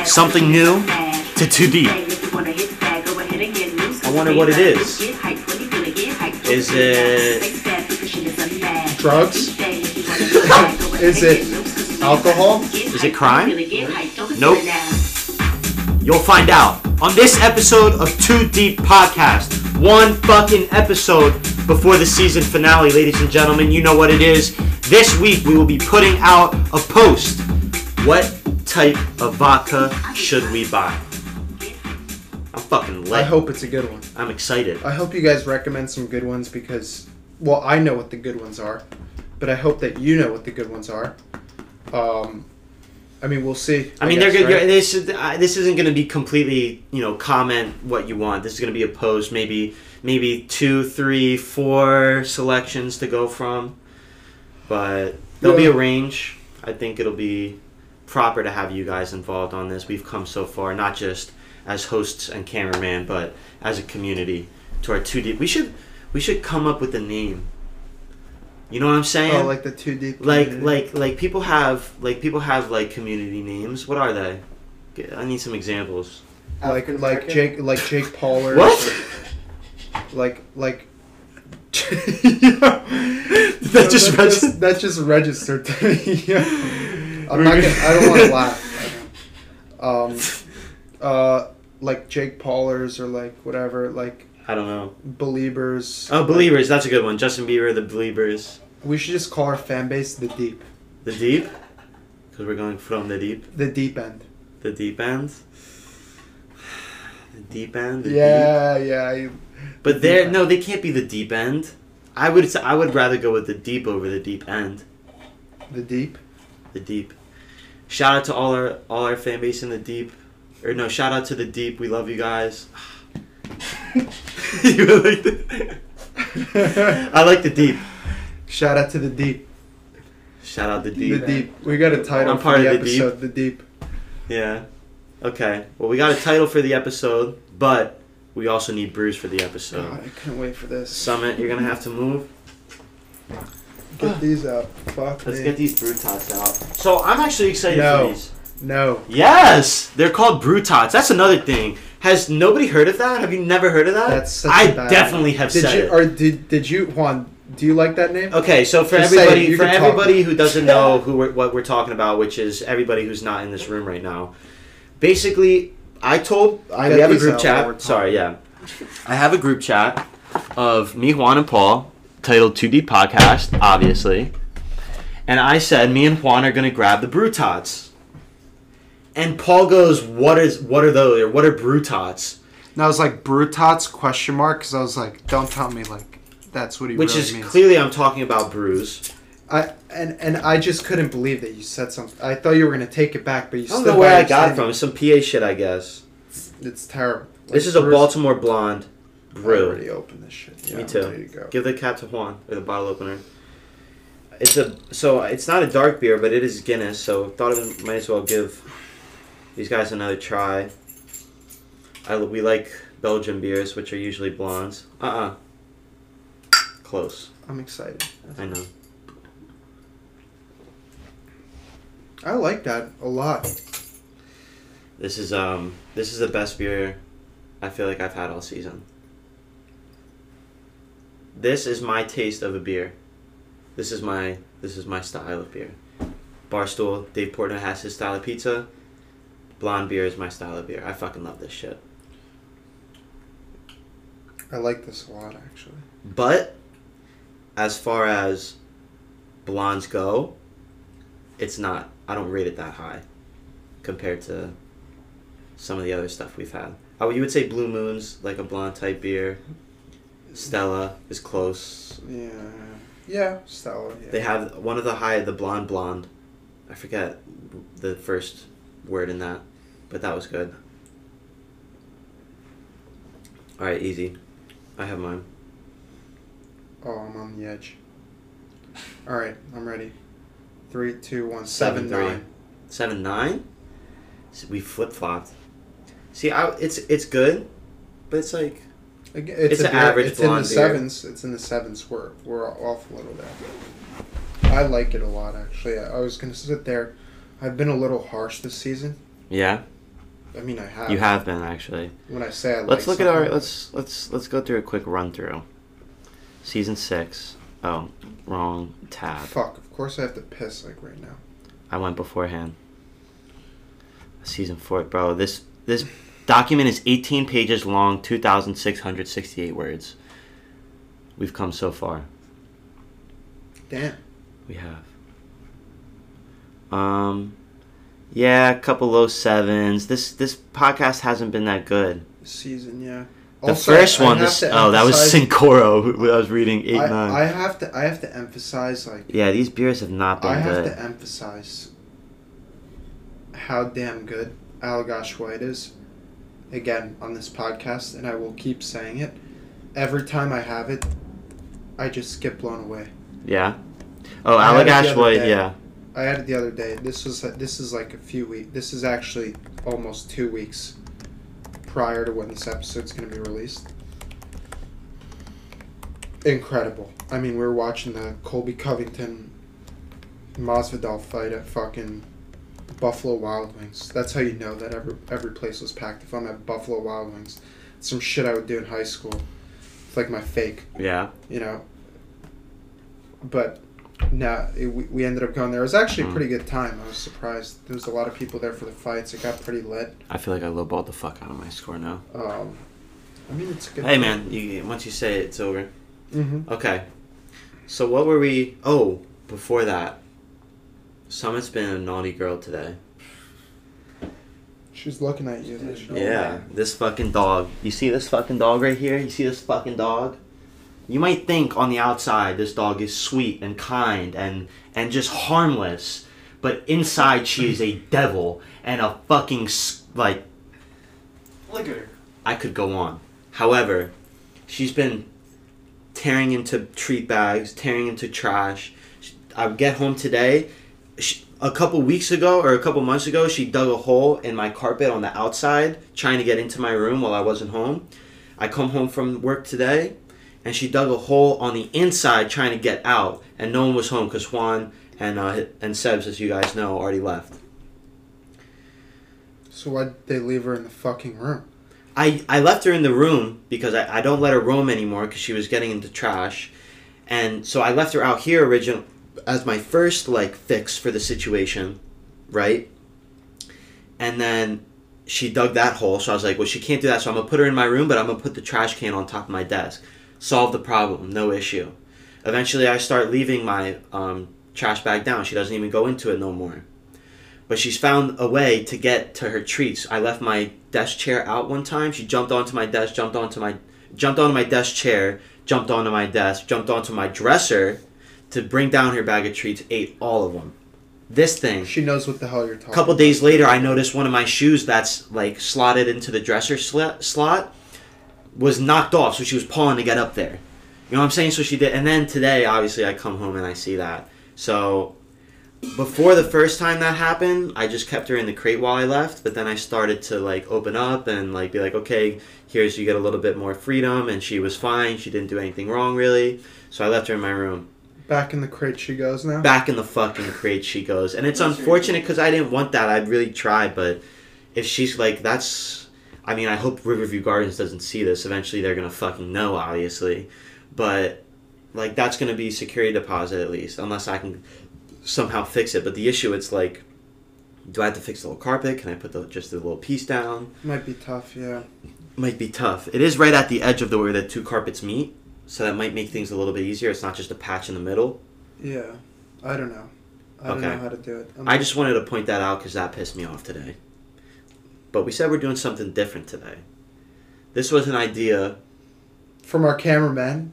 something new to Too Deep. I wonder what it is. Is it drugs? Is it alcohol? Is it crime? Nope. You'll find out on this episode of Too Deep Podcast. One fucking episode before the season finale, ladies and gentlemen. You know what it is. This week we will be putting out a post. What type of vodka should we buy? I'm fucking lit. I hope it's a good one. I'm excited. I hope you guys recommend some good ones because, well, I know what the good ones are, but I hope that you know what the good ones are. I mean, we'll see. I mean, they're good. Right? This isn't going to be completely, comment what you want. This is going to be a post, maybe 2, 3, 4 selections to go from. But there'll be a range. I think it'll be proper to have you guys involved on this. We've come so far, not just as hosts and cameraman, but as a community to our Too Deep. We should come up with a name. You know what I'm saying? Oh, like the Too Deep. Like people have community names. What are they? I need some examples. Like Jake Paul or what? Like that just registered to me. Yeah. I don't want to laugh. Like Jake Paulers or like whatever, like I don't know. Beliebers. Oh, Beliebers, that's a good one. Justin Bieber, the Beliebers. We should just call our fan base the Deep. The Deep? Because we're going from the deep. The deep end. The deep end. The deep end. Yeah. But they can't be the deep end. I would rather go with the deep over the deep end. The deep. The deep. Shout out to all our fan base in the deep. Or no, shout out to the deep. We love you guys. You like the I like the deep. Shout out to the deep. Shout out the deep. The deep. We got a title I'm part for the of the episode. deep. The deep. Yeah. Okay. Well, we got a title for the episode, but we also need brews for the episode. God, I couldn't wait for this. Summit, you're gonna have to move. Get these out. Let's get these brew tots out. So I'm actually excited for these. No. Yes, they're called brew tots. That's another thing. Has nobody heard of that? Have you never heard of that? That's such I a bad definitely have said it. Or did you, Juan? Do you like that name? Okay, so for Just everybody who doesn't know what we're talking about, which is everybody who's not in this room right now, basically, we have a group chat. Sorry, yeah, I have a group chat of me, Juan, and Paul, titled Too Deep Podcast, obviously, and I said me and Juan are gonna grab the brew tots. And Paul goes, what are those? Or what are brew tots? And I was like, brew tots, question mark? Because I was like, don't tell me, like, that's what he Which really is means. clearly I'm talking about brews. And I just couldn't believe that you said something. I thought you were going to take it back, but you still... I don't know where I got it from. It's some PA shit, I guess. It's terrible. Like, this is a Baltimore Blonde brew. I already opened this shit. Yeah, Me too. I'm ready to go. Give the cap to Juan, or the bottle opener. So it's not a dark beer, but it is Guinness, so thought it might as well give these guys another try. We like Belgian beers, which are usually blondes. Close. I'm excited. I know. I like that a lot. This is the best beer I feel like I've had all season. This is my taste of a beer. This is my style of beer. Barstool, Dave Portnoy has his style of pizza. Blonde beer is my style of beer. I fucking love this shit. I like this a lot, actually. But as far as blondes go, it's not. I don't rate it that high compared to some of the other stuff we've had. You would say Blue Moon's like a blonde type beer. Stella is close. Yeah, Stella. Yeah. They have one of the blonde. I forget the first word in that, but that was good. All right, easy. I have mine. Oh, I'm on the edge. All right, I'm ready. 3, 2, 1. 7-9. 7-9? We flip flopped. See, it's good, but it's like it's an average blonde It's in the sevens. It's in the sevens. We're off a little bit. I like it a lot, actually. I was gonna sit there. I've been a little harsh this season. Yeah. I mean, I have. You have been, actually. When I say I like let's look at our something- let's go through a quick run through. Season 6. Oh, wrong tab. Fuck, of course I have to piss, like, right now. I went beforehand. Season 4, bro. This document is 18 pages long, 2,668 words. We've come so far. Damn. We have. Yeah, a couple low 7s. This podcast hasn't been that good. Season, yeah. The Also, first I one, have to that was emphasize- Sincoro. Who I was reading 8, 9. I have to emphasize, like, Yeah, these beers have not been I have good. to emphasize how damn good Allagash White is, again, on this podcast, and I will keep saying it. Every time I have it, I just get blown away. Yeah. Oh, I had it the Allagash other White. day. Yeah. I had it the other day. This is like a few weeks. This is actually almost 2 weeks prior to when this episode's going to be released. Incredible. I mean, we were watching the Colby Covington Masvidal fight at fucking Buffalo Wild Wings. That's how you know that every place was packed. If I'm at Buffalo Wild Wings, it's some shit I would do in high school. It's like my fake, Yeah. you know. But no, we ended up going there. It was actually a pretty good time. I was surprised. There was a lot of people there for the fights. It got pretty lit. I feel like I lowballed the fuck out of my score now. I mean, it's a good. Hey, man. Once you say it, it's over. Mm-hmm. Okay. So what were we... Oh, before that. Summit's been a naughty girl today. She's looking at you. Yeah. This fucking dog. You see this fucking dog right here? You see this fucking dog? You might think on the outside this dog is sweet and kind and just harmless. But inside she is a devil and a fucking, like... Look at her. I could go on. However, she's been tearing into treat bags, tearing into trash. I get home today. A couple weeks ago or a couple months ago, she dug a hole in my carpet on the outside, trying to get into my room while I wasn't home. I come home from work today, and she dug a hole on the inside trying to get out, and no one was home because Juan and Sebs, as you guys know, already left. So why'd they leave her in the fucking room? I left her in the room because I don't let her roam anymore because she was getting into trash. And so I left her out here as my first, like, fix for the situation, right? And then she dug that hole, so I was like, well, she can't do that, so I'm going to put her in my room, but I'm going to put the trash can on top of my desk. Solve the problem, no issue. Eventually, I start leaving my trash bag down. She doesn't even go into it no more. But she's found a way to get to her treats. I left my desk chair out one time. She jumped onto my desk, jumped onto my desk chair, jumped onto my desk, jumped onto my dresser to bring down her bag of treats, ate all of them. This thing. She knows what the hell you're talking A couple about. days later, I noticed one of my shoes that's, like, slotted into the dresser slot was knocked off, so she was pulling to get up there. You know what I'm saying? So she did. And then today, obviously, I come home and I see that. So before the first time that happened, I just kept her in the crate while I left, but then I started to, like, open up and, like, be like, okay, here's, you get a little bit more freedom, and she was fine. She didn't do anything wrong, really. So I left her in my room. Back in the crate she goes now? Back in the fucking crate she goes. And it's unfortunate because I didn't want that. I'd really tried, but if she's like, that's... I mean, I hope Riverview Gardens doesn't see this. Eventually they're going to fucking know, obviously. But, like, that's going to be security deposit at least, unless I can somehow fix it. But the issue, it's like, do I have to fix the little carpet? Can I put just the little piece down? Might be tough, yeah. Might be tough. It is right at the edge of where the two carpets meet. So that might make things a little bit easier. It's not just a patch in the middle. Yeah. I don't know. I don't know how to do it. I just wanted to point that out because that pissed me off today. But we said we're doing something different today. This was an idea from our cameraman.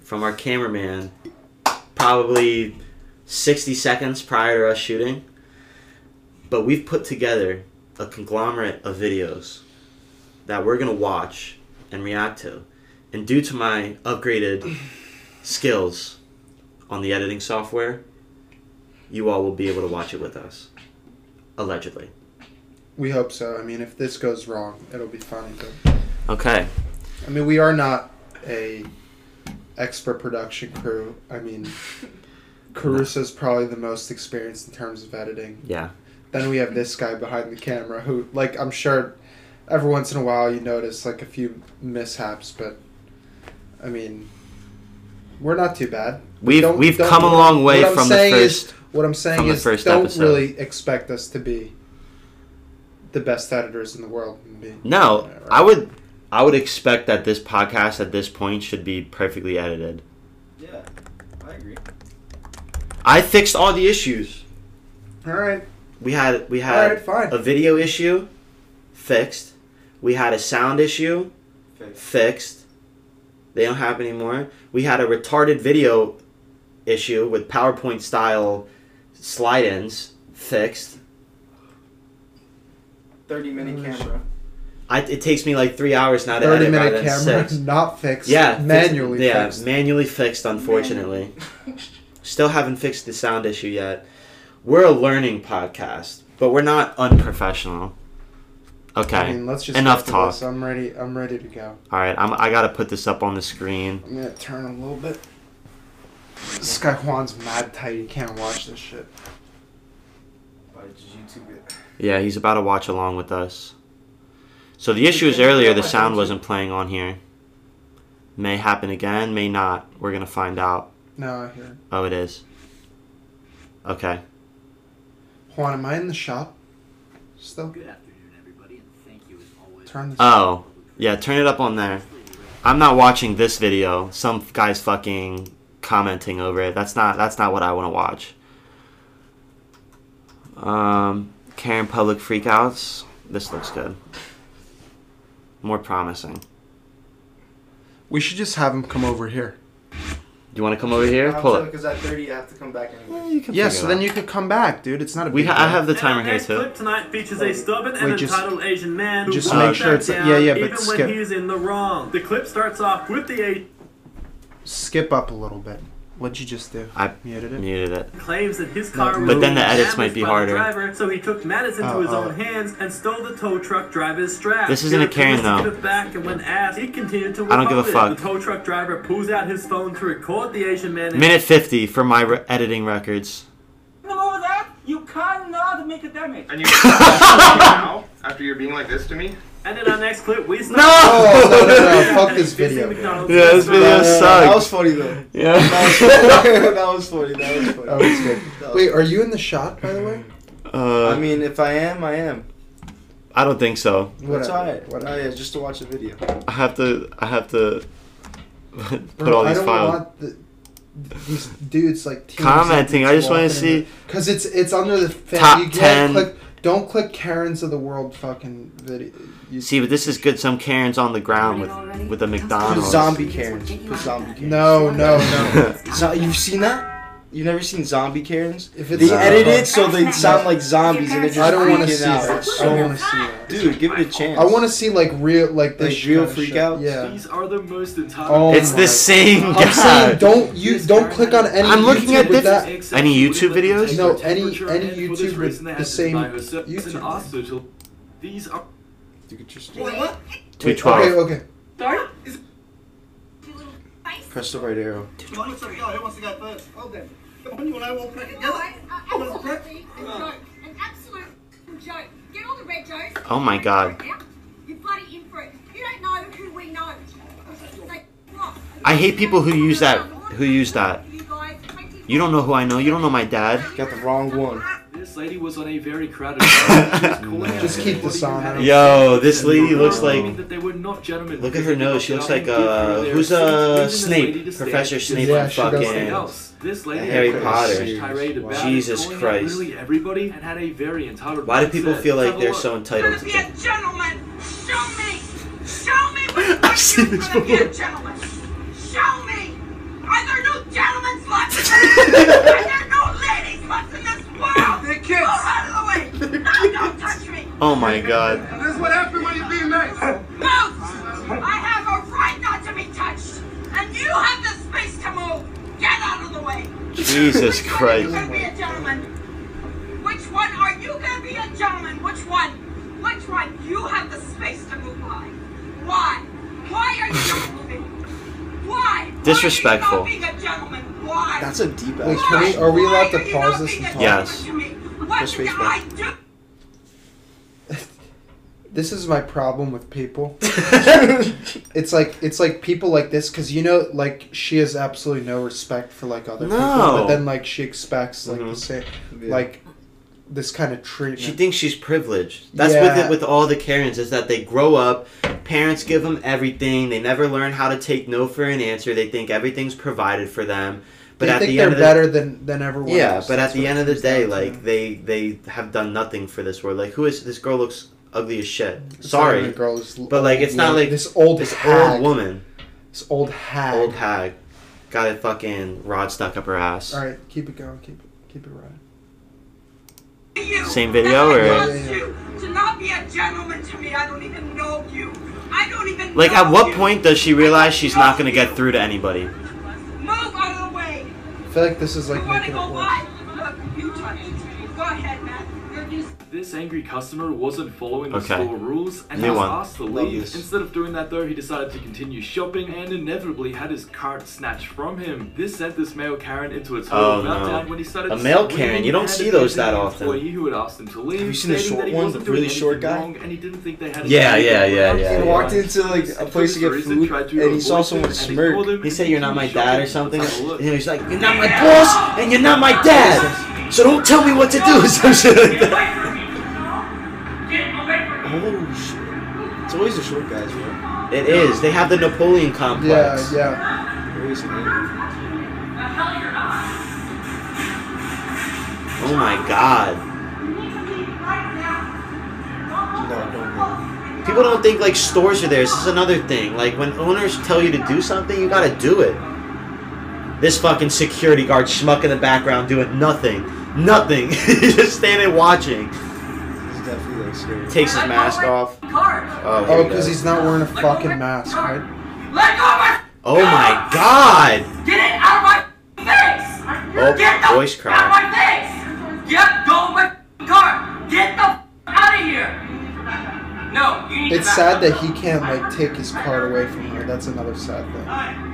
Probably 60 seconds prior to us shooting. But we've put together a conglomerate of videos that we're going to watch and react to. And due to my upgraded skills on the editing software, you all will be able to watch it with us. Allegedly. We hope so. I mean, if this goes wrong, it'll be funny. But okay. I mean, we are not a expert production crew. I mean, Caruso's probably the most experienced in terms of editing. Yeah. Then we have this guy behind the camera who, like, I'm sure every once in a while you notice like a few mishaps, but I mean, we're not too bad. We've come a long way from the first. What I'm saying is, don't really expect us to be the best editors in the world. No, I would expect that this podcast at this point should be perfectly edited. Yeah, I agree. I fixed all the issues. All right. We had all right, fine. a video issue, fixed. We had a sound issue, fixed. They don't have anymore. We had a retarded video issue with PowerPoint style slide-ins, fixed. 30-minute camera. It takes me like 3 hours now to edit rather than 6. Not fixed. Yeah, manually fixed. Yeah, manually fixed, unfortunately. Still haven't fixed the sound issue yet. We're a learning podcast, but we're not unprofessional. Okay. I mean, let's just enough talk. This. I'm ready to go. All right, I gotta put this up on the screen. I'm gonna turn a little bit. This guy Juan's mad tight. He can't watch this shit. Why did you YouTube it? Yeah, he's about to watch along with us. So the issue is earlier the sound wasn't playing on here. May happen again, may not. We're gonna find out. No, I hear it. Oh, it is. Okay. Juan, am I in the shop still? Good afternoon, everybody, and thank you as always. Turn this. Oh, yeah, turn it up on there. I'm not watching this video. Some guy's fucking commenting over it. That's not what I want to watch. Karen public freakouts. This looks good. More promising. We should just have him come over here. Do you want to come over here? Pull it. Because at 30 I have to come back anyway. You can Yeah, figure so it then out. you could come back, dude. It's not a big deal. I have the timer And here our next too. clip tonight features a stubborn and Wait, just- entitled Asian man who just won't make sure back it's- down yeah, but even skip. when he's in the wrong. The clip starts off with the Skip up a little bit. What'd you just do? I Muted it? muted it. claims that his car No, was but then the damaged edits might be by the harder. driver, so he took matters into his Oh. own hands and stole the tow truck driver's strap. This isn't a Karen, though. To the back, and when asked, he continued to I don't give a withhold fuck. it. The tow truck driver pulls out his phone to record the Asian man. Minute 50 for my editing records. Over that, you cannot make a damage. And you now, after you're being like this to me? And in our next clip, we start. Oh, no. Fuck this video. McDonald's Yeah, this video restaurant. sucks. That was funny though. Yeah. That was funny. Oh, it's good. Wait, are you in the shot, by the way? I mean, if I am, I am. I don't think so. That's alright. Whatever. Oh yeah, just to watch the video. I have to put Bro, all these I don't files. want these dudes like Commenting, I just wanna see- because it's under the Top you can't 10. don't click Karens of the world fucking video. See, but this is good. Some Karens on the ground with a Put McDonald's. zombie Karens. Put zombie Karens. No. You've seen that? You've never seen zombie Karens? If it's They edit it so they sound like zombies and they're just I don't want to freaking see out. that. It's I don't so want to see that. Dude, give it a chance. I want to see like real Like this real kind of shit. freakouts? Yeah. These are the most entitled. Oh It's my- the same I'm guy. saying don't click on any I'm looking YouTube at with this- that. Any YouTube videos? No, any YouTube with the same YouTube. These are. You could just Wait, what? 212. Okay. Sorry? press the right arrow. Who wants to go? Who wants to go first? Hold them. Come on, you and I will play together. Absolutely a joke. An absolute joke. Get all the red jokes. Oh my God. You're bloody in for it. You don't know who we know. Like, what? I hate people who use that. Who use that. You don't know who I know. You don't know my dad. Got the wrong one. This lady was on a very crowded road. Just keep this on. Yo, this lady looks like. That they were not gentlemen. Look at her nose. She looks like who's Snape, Professor Snape Yeah, from she does. fucking. This lady Harry had Potter. a tirade about Jesus calling out Christ. Literally everybody and had a very entitled. Why do people mindset. feel like Have a they're look. so entitled to Be a things? gentleman. Show me. Show me what I've seen this you're gonna be before. a gentleman. Show me. Are there no gentlemen's left? Are there no ladies left in this world? They're kids. Move out of the way. No, don't touch me. Oh my God. This is what happens when you're being nice. Move. I have a right not to be touched, and you have the space to move. Get out of the way. Jesus Which one are you Christ. gonna be a gentleman? Which one are you gonna be a gentleman? Which one? Which one? You have the space to move by. Why? Why are you not moving? Why? Disrespectful. Why are you not being a gentleman? Why? That's a deep Wait, ass. are we allowed to Why are you pause not this being and a talk? Yes. gentleman to me? What Press did space I bar. do? This is my problem with people. It's like people like this, because like she has absolutely no respect for like other people, but then like she expects like the same, like this kind of treatment. She thinks she's privileged. That's with all the Karens, is that they grow up, parents give them everything, they never learn how to take no for an answer. They think everything's provided for them. But they think they're better than everyone else. Yeah, but at the end of the day, like they have done nothing for this world. Like, who is this girl? Looks ugly as shit. Sorry, but like it's not like this old woman. This old hag. Got a fucking rod stuck up her ass. All right, keep it going. Keep it right. Same video, or to not be a gentleman to me. I don't even know you. I don't even. Like, know at what you. point does she realize she's not gonna get through to anybody? Move out of the way. I feel like this is like You want to making it go worse. live? Look, you touch it. Go ahead, Matt. You're just. This angry customer wasn't following the Okay. store rules and New was one. asked to Love leave. this. Instead of doing that though, he decided to continue shopping and inevitably had his cart snatched from him. This sent this male Karen into a total meltdown when he started A male screaming Karen, you don't and see those abusing that the often. employee who had asked him to leave, Have you seen the stating short that he one, wasn't the really doing short anything guy? wrong and he didn't think they had Yeah. He walked into like a place to get food and he saw someone smirk. He said, "You're not my dad" or something. And he's like, "You're not my boss, and you're not my dad. So don't tell me what to do." Some shit like that. Oh shit! It's always the short guys, bro. It is. They have the Napoleon complex. Yeah. They're always angry. Oh my god. No, don't. People don't think like stores are there. This is another thing. Like when owners tell you to do something, you gotta do it. This fucking security guard schmuck in the background doing nothing. Nothing. He's just standing watching. He's definitely like scared. Takes his mask off. Oh, because he's not wearing a fucking mask, right? Let go of my. Oh my god. Get it out of my face. Oh, Get the voice crack. out of my face. Get go of my car. Get the out of here. No, you need It's to back sad up. that he can't like take his card away from her. That's another sad thing.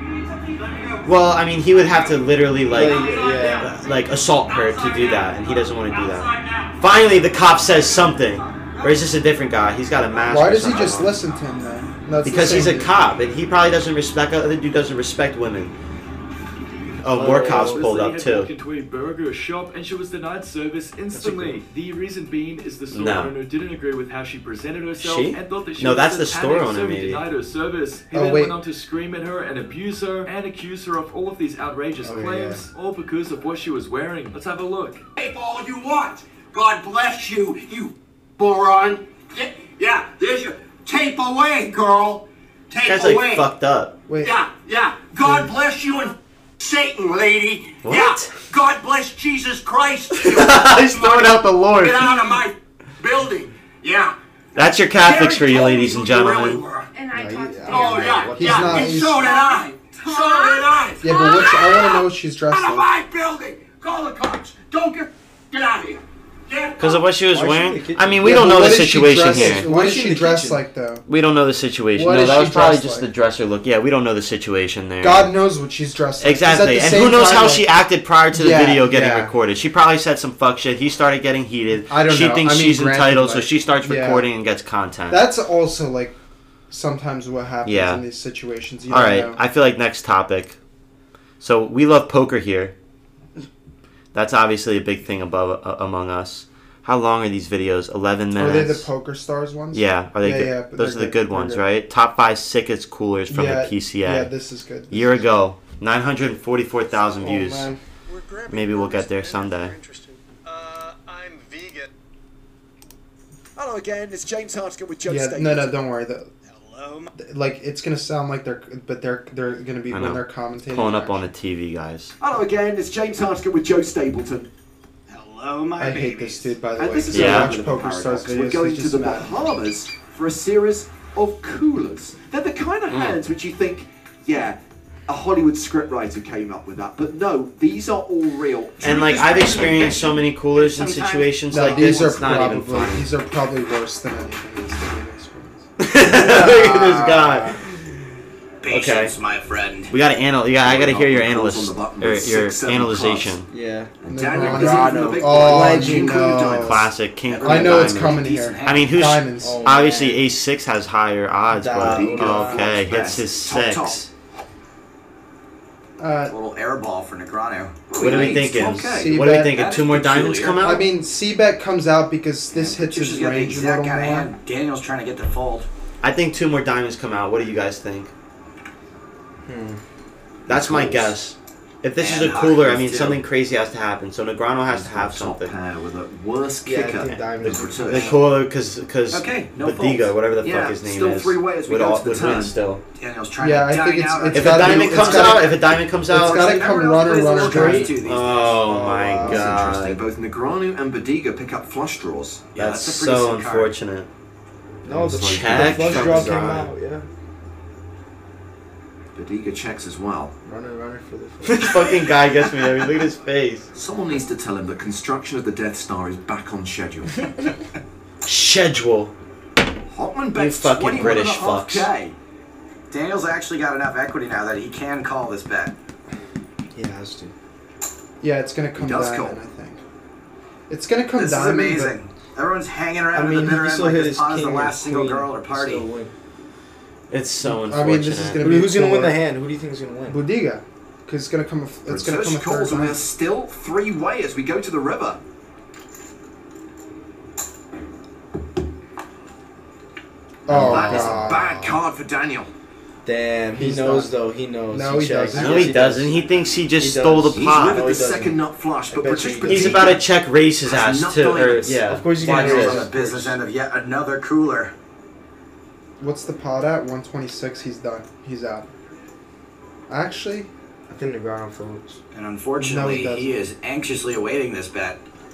Well, I mean, he would have to literally Yeah. like assault her to do that, and he doesn't want to do that. Finally, the cop says something. Or is this a different guy? He's got a mask. Why or does he something just on. listen to him then? That's the Because same he's a dude. cop, and he probably doesn't respect. Other dude doesn't respect women. Oh, more cops This pulled lady up had too. walked into a burger shop and she was denied service instantly. The reason being is the store No. owner didn't agree with how she presented herself She? and thought that she No, was that's the satanic, store owner, so he maybe. denied her service. He Oh, then wait. went on to scream at her and abuse her and accuse her of all of these outrageous Oh, claims, all because of what she was wearing. Let's have a look. Tape all you want. God bless you, you moron. Yeah, there's your tape away, girl. Tape This guy's away. like fucked up. Wait. Yeah. God bless you and Satan, lady. What? Yeah. God bless Jesus Christ. He's throwing out the Lord. Get out of my building. Yeah. That's your Catholics for you, Jared ladies and told me who you really gentlemen. were. And I talked to Oh, yeah. He's yeah. not- and he's- so did I. So did I. Yeah, but I want to know what she's dressed Out of like. my building. Call the cops. Don't get out of here. Because of what she was Why is she in wearing? the kitchen? I mean, we Yeah, don't but know what the is she situation dressed- here. What Why is is she she in the dressed kitchen? like though? We don't know the situation. What No, is that she was probably dressed just like? the dresser look. Yeah, we don't know the situation there. God knows what she's dressed like. 'Cause at Exactly. the And same who knows time, how like, she acted prior to the Yeah, video getting yeah. recorded. She probably said some fuck shit. He started getting heated. I don't she know. thinks I mean, she's granted, entitled, so like, she starts yeah. recording and gets content. That's also like sometimes what happens Yeah. in these situations. You All don't right. know. I feel like next topic. So we love poker here. That's obviously a big thing among us. How long are these videos? 11 minutes. Are they the Poker Stars ones? Yeah, are they Yeah, good? yeah, but Those are they're the good. good ones, They're right? Top 5 sickest coolers from yeah, the PCA. Yeah, this is good. Year ago, 944,000 Oh, views. man. Maybe we'll get there someday. I'm vegan. Hello again, it's James Hartigan with Joe Yeah, Stapleton. no, don't worry. Hello. Like it's gonna sound like they're gonna be I when know. they're commentating. Pulling up on the TV, guys. Hello again, it's James Hartigan with Joe Stapleton. Hello, my I hate this dude, by the And way. this is Yeah. a Watch Poker Stars videos. We're going he's to just the mad. Bahamas for a series of coolers. They're the kind of hands which you think, yeah, a Hollywood scriptwriter came up with that. But no, these are all real. And like I've experienced so many coolers in Sometimes- situations No, like these this. are It's not even probably funny. these are probably worse than anything else that we've experienced. Look at this guy. Patience, my friend. We gotta I gotta hear your Calls on analyst the button or with your 6-7 analyzation. Yeah. And Daniel is Negreanu. in for the big Oh, blind. you King Queen of know. Diamonds. Classic King Queen I of know it's Diamonds. coming here. I mean, who's Diamonds. Oh, obviously man. Ace 6 has higher odds, but Diamonds. okay, Best. hits his Top, 6. A little air ball for Negreanu. What are we thinking? Okay. What are we C-bet. thinking? That 2 is more diamonds peculiar. come out? I mean, C-bet comes out because this hits Patricia's his got the range a exact little kind of more. hand Daniel's trying to get to fold. I think 2 more diamonds come out. What do you guys think? That's my guess. If this is And a cooler, I Hawkins, mean, too. something crazy has to happen. So Negreanu has to have Top something. pair with a worse Yeah, I kicker think than diamonds. The Bertucci. cooler, because Okay, no Badiga, faults. whatever the Yeah, fuck his name still is, 3 way as we would, go all, to the would turn. win still. Daniel's trying Yeah, to I dine think it's- out. it's If a gotta be- diamond it's comes gotta- out, if a diamond comes out, gotta come runner, runner straight. These days. Oh my That's interesting. god, Both Negreanu and Badiga pick up flush draws. Yeah, that's that's a pretty so sick card. unfortunate. No, the Check flush from draw came Negreanu. out. Yeah. Badiga checks as well. Runner for the. This fucking guy gets me. I mean, look at his face. Someone needs to tell him that construction of the Death Star is back on schedule. Schedule. Hotman bets fucking 21 British and a half fucks. K. Daniel's actually got enough equity now that he can call this bet. He has to. Yeah, it's gonna come does diamond, call. I think. It's gonna come This is diamond. amazing. Everyone's hanging around I mean, in the bitter he end still like hit this his pot is the king last or single queen. girl at a party. Still win. It's so I unfortunate. mean, this is gonna be Who's gonna win for the hand? Who do you think is gonna win? Budiga, because it's gonna come. It's gonna come a Bertucci third calls and we're time. still 3 way as we go to the river. Oh That is a god. bad card for Daniel. Damn, he He's knows done. though. He knows. No, he checks. doesn't. No, he doesn't. He thinks he just He stole the does. He's pot. with No, the he doesn't. second nut flush, but I bet Bertucci you he He's doesn't. about to check race his Has ass not to, or, diamonds. yeah. Of course he's watch gonna Daniel's raise. this. on the business end of yet another cooler. What's the pot at? 126. He's done. He's out. Actually, I think Negreanu folds. And unfortunately, No, he he is anxiously awaiting this bet.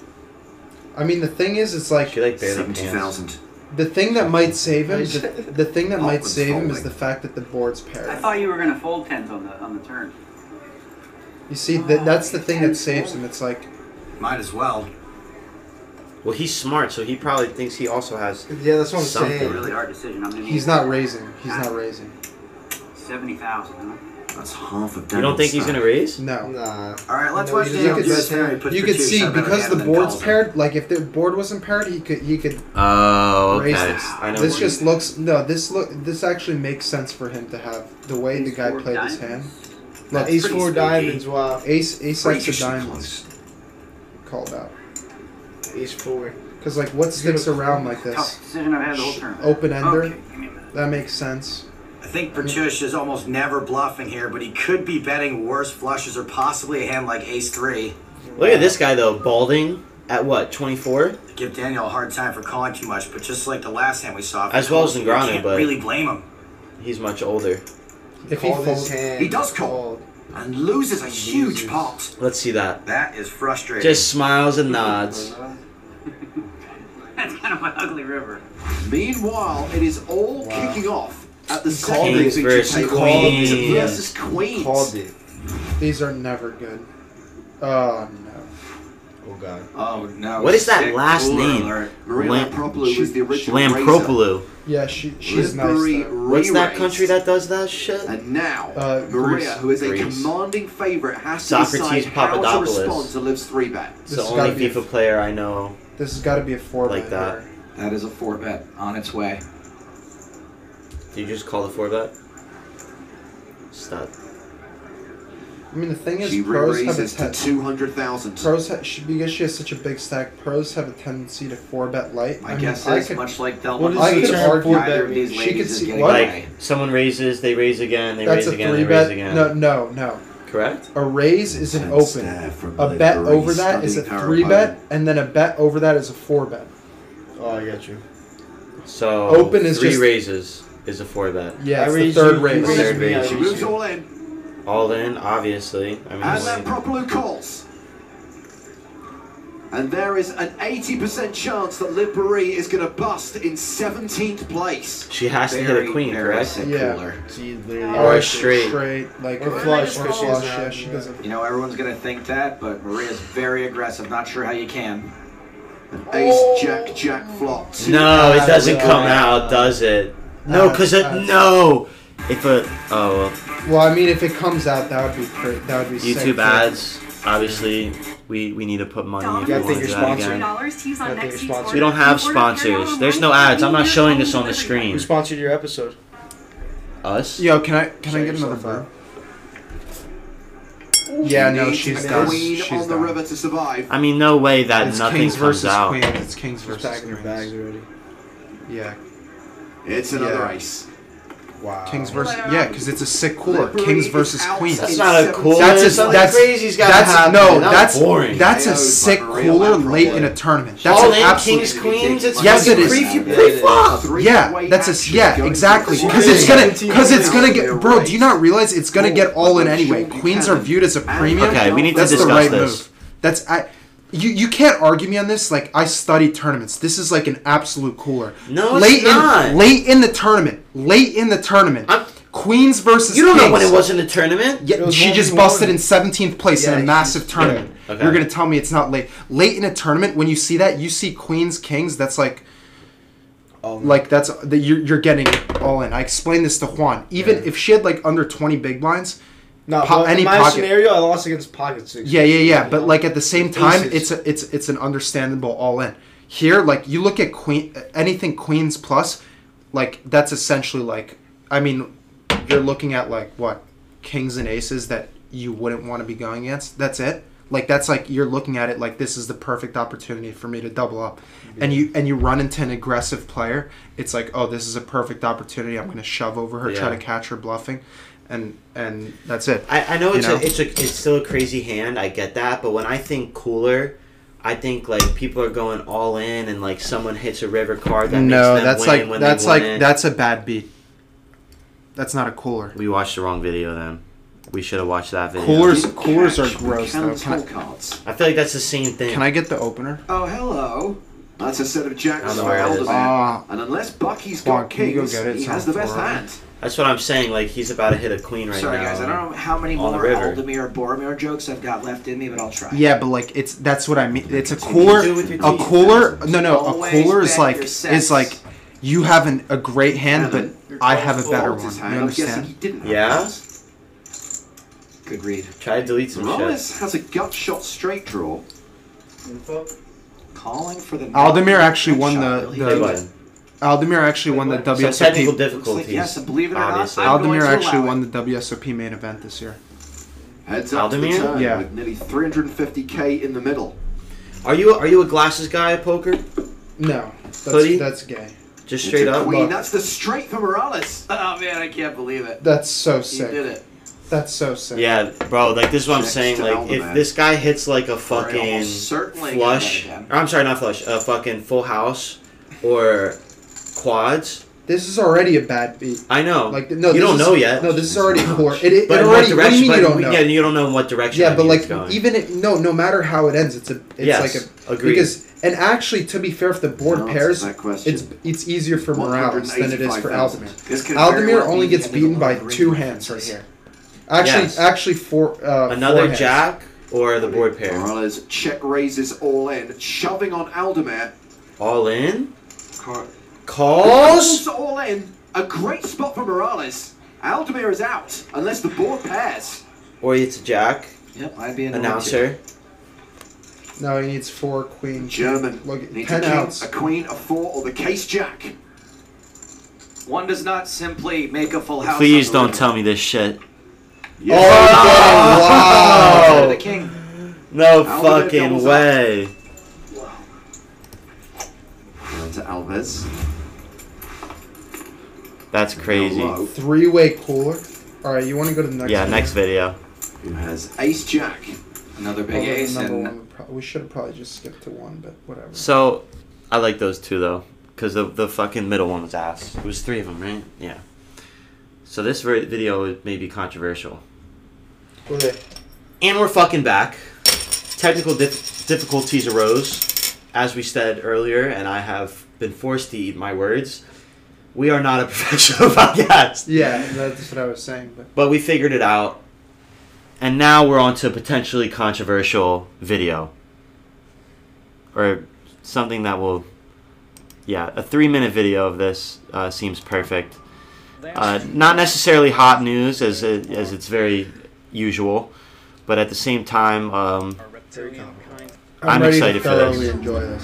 I mean, the thing is, like She like barely pants. 70,000. the thing that might save him. Nice. The thing that might Hotman's save him is folding. the fact that the board's paired. I thought you were gonna fold tens on the turn. You see, that's the thing that saves him. It's like Might as well. Well, he's smart, so he probably thinks he also has. Yeah, that's what I'm Something. It's a saying. really hard decision. I'm gonna need he's not raising. He's not raising. 70,000. Huh? That's half of You Daniel's don't think he's stack. gonna raise? No. Nah. All right, let's No, watch he Daniel doesn't. do his thing. He puts You could Bertucci see up in because hand the and then board's calls him. paired. Like if the board wasn't paired, he could Oh, raise okay. this. I know. This what just you- looks no. This actually makes sense for him to have the way the guy Ace-4 played his hand. diamonds. Look, Ace pretty 4 spooky. diamonds. Wow. Ace X of Freakishly diamonds called out. Ace 4. Because like what sticks around like Tough this? decision I've had the whole turn. Open ender. Okay, give me a minute. That makes sense. I think Bertucci is almost never bluffing here, but he could be betting worse flushes or possibly a hand like Ace 3. Look at this guy though, balding at what, 24? Give Daniel a hard time for calling too much, but just like the last hand we saw, if As he well calls, as you Negreanu, can't but- really blame him. He's much older. If he Called his folds, hand. He does call. And loses a huge Loses. pot. Let's see that. That is frustrating. Just smiles and nods. That's kind of an ugly river. Meanwhile, it is all kicking off at the called second Kings feature versus table. Queens. Kings versus Queens. Called it. these are never good. Oh no. Oh god. Oh no. What is that sick last cooler name? alert. Maria Lam- Lampropoulou was the original Lampropoulos. Yeah, she's nice Lisbury though. What's that re-raised. country that does that shit? And now, Maria, Greece. who is a Greece. commanding favourite, has to Socrates decide how to Papadopoulos. respond to Liv's 3-bet. It's This the has only gotta be a- FIFA player I know. This has got to be a 4 Like bet that. here. That is a 4-bet on its way. Did you just call the 4-bet? Stop. I mean, the thing is, She pros have a re-raises to 200,000. because she has such a big stack. Pros have a tendency to 4-bet light. My I mean, guess I is could, much like Del What is I the could term argue for either bet? of these She ladies could is see- getting what? away. Like, someone raises, they raise again, they that's raise a again, they 3 raise bet. again. No. Correct? A raise is an And open. stare from A bet Livbury, over that is a studying her 3 bet, opponent. and then a bet over that is a 4 bet. Oh, I got you. So, Open is 3 just- raises is a 4-bet. Yeah, I it's the raise third you, raise. you raise Third me, I raise. She raise moves you. all in, All in, obviously. I mean, and like- Lampropoulou calls. And there is an 80% chance that Livbury is going to bust in 17th place. she has to hit Very, a queen, very correct? sick Yeah. cooler. She literally. Or Or straight. like Or flush, or because she flush. doesn't Yeah, have- she yeah. doesn't. You know, everyone's going to think that, but Maria's very aggressive. Not sure how you can. An ace, jack, flop. No, it doesn't Yeah. come out, does it? No, because Uh, no! If a Well, I mean, if it comes out, that would be sick, YouTube too. ads, obviously, we need to put money. If we want to do that again. We don't have sponsors. There's no ads. I'm not showing this on the screen. Who sponsored your episode? Us? Yo, can I get another brew? Yeah, no, she's done. Queen on the river to survive. I mean, no way that It's nothing Kings comes versus out. Queens. It's Kings versus Packing your Queens. bags already. Yeah. It's another ace. Wow. Kings versus because it's a sick cooler. Kings versus Queens. That's not a cooler. That's crazy's got to that's happen. no. That's boring. That's a sick cooler late in a tournament. That's All an in absolute Kings Queens. It's yes, it is. Pre-flop. Yeah, that's a exactly because it's gonna get bro. Do you not realize it's gonna get all in anyway? Queens are viewed as a premium. Okay, we need to That's the discuss right this. move. That's You can't argue me on this. Like, I studied tournaments. This is like an absolute cooler. No, it's not. Late in the tournament. Queens versus You don't know Kings. when it was in the tournament. Yeah, she just busted in 17th place in a massive tournament. Yeah. Okay. You're going to tell me it's not late. Late in a tournament, when you see that, you see Queens, Kings, that's like... you're getting all in. I explained this to Juan. Even if she had like under 20 big blinds... No, any in my pocket. scenario, I lost against pocket six. Yeah. But like at the same time, Aces. it's an understandable all in. Here, like you look at anything Queens plus, like that's essentially like, I mean, you're looking at like what, Kings and Aces that you wouldn't want to be going against. That's it. Like that's like you're looking at it like this is the perfect opportunity for me to double up, and you run into an aggressive player. It's like, oh, this is a perfect opportunity. I'm going to shove over her, try to catch her bluffing. And that's it. I know it's still a crazy hand. I get that, but when I think cooler, I think like people are going all in, and like someone hits a river card that makes them win that's a bad beat. That's not a cooler. We watched the wrong video then. We should have watched that video. Coolers are gross though. I feel like that's the same thing. Can I get the opener? Oh, hello. That's a set of jacks know for where it is. Alderman. And unless Bucky's got can you go kings, get it? he has the best hand. That's what I'm saying. Like he's about to hit a queen right Sorry now. guys, I don't know how many on the more river. Aldemir Boromir jokes I've got left in me, but I'll try. Yeah, but like that's what I mean. It's a cooler. A cooler is like you have a great hand, but I have a better one. You understand? Yeah. Good read. Try to delete some Morales shit. has a gut shot straight draw. Calling for the. Aldemir actually won the Aldemir actually won the WSOP. Some technical difficulties. Yes, and believe it or not, Aldemir actually won the WSOP main event this year. Heads up to the Aldemir? turn Yeah. with nearly 350k in the middle. Are you a glasses guy at poker? No, Hoodie? that's gay. Just straight up. Queen, that's the straight for Morales. Oh man, I can't believe it. That's so He sick. did it. That's so sick. Yeah, bro. Like this is what I'm Checks saying. to Like if Alderman. this guy hits like a fucking almost certainly flush, get that again. or I'm sorry, not flush, a fucking full house or quads. This is already a bad beat. I know. Like no, you don't know yet. No, this is already poor. It But in already. what What do you direction? mean you don't But know? yeah, you don't know in what direction. Yeah, I but mean like it's going. even no matter how it ends, it's Yes, like a agreed. because actually to be fair, if the board No, pairs, that question. it's easier for Morales than it is for 185,000. Aldemir. This could very Aldemir well only be gets the end of beaten by the two ring hands right differences. here. Yes. Actually, four. Another four hands. jack or the board pair. Morales check raises all in, shoving on Aldemir. All in. Calls Calls. all in. A great spot for Morales. Aldemir is out unless the board pairs. Or it's a jack. Yep, I'd be an Announcer. No, he needs 4 queen. German Look, needs 10 a king, outs. a queen, a 4, or the case jack. One does not simply make a full house. Please on the don't river. tell me this shit. Yes. Oh, Oh! The king. No Aldemir fucking doubles up. way. On to Alves. That's crazy. Low, 3-way cooler. All right, you want to go to the next? Yeah, one? next video. who has ace jack. Another Oh, big the ace. number And one we should have probably just skipped to 1, but whatever. So, I like those two though, because the fucking middle one was ass. It was 3 of them, right? Yeah. So this video may be controversial. Okay. And we're fucking back. Technical difficulties arose, as we said earlier, and I have been forced to eat my words. We are not a professional podcast. Yeah, that's what I was saying. But we figured it out. And now we're on to a potentially controversial video. Or something that will... Yeah, a 3-minute video of this seems perfect. Not necessarily hot news as it's very usual, but at the same time, I'm excited for this. Enjoy this.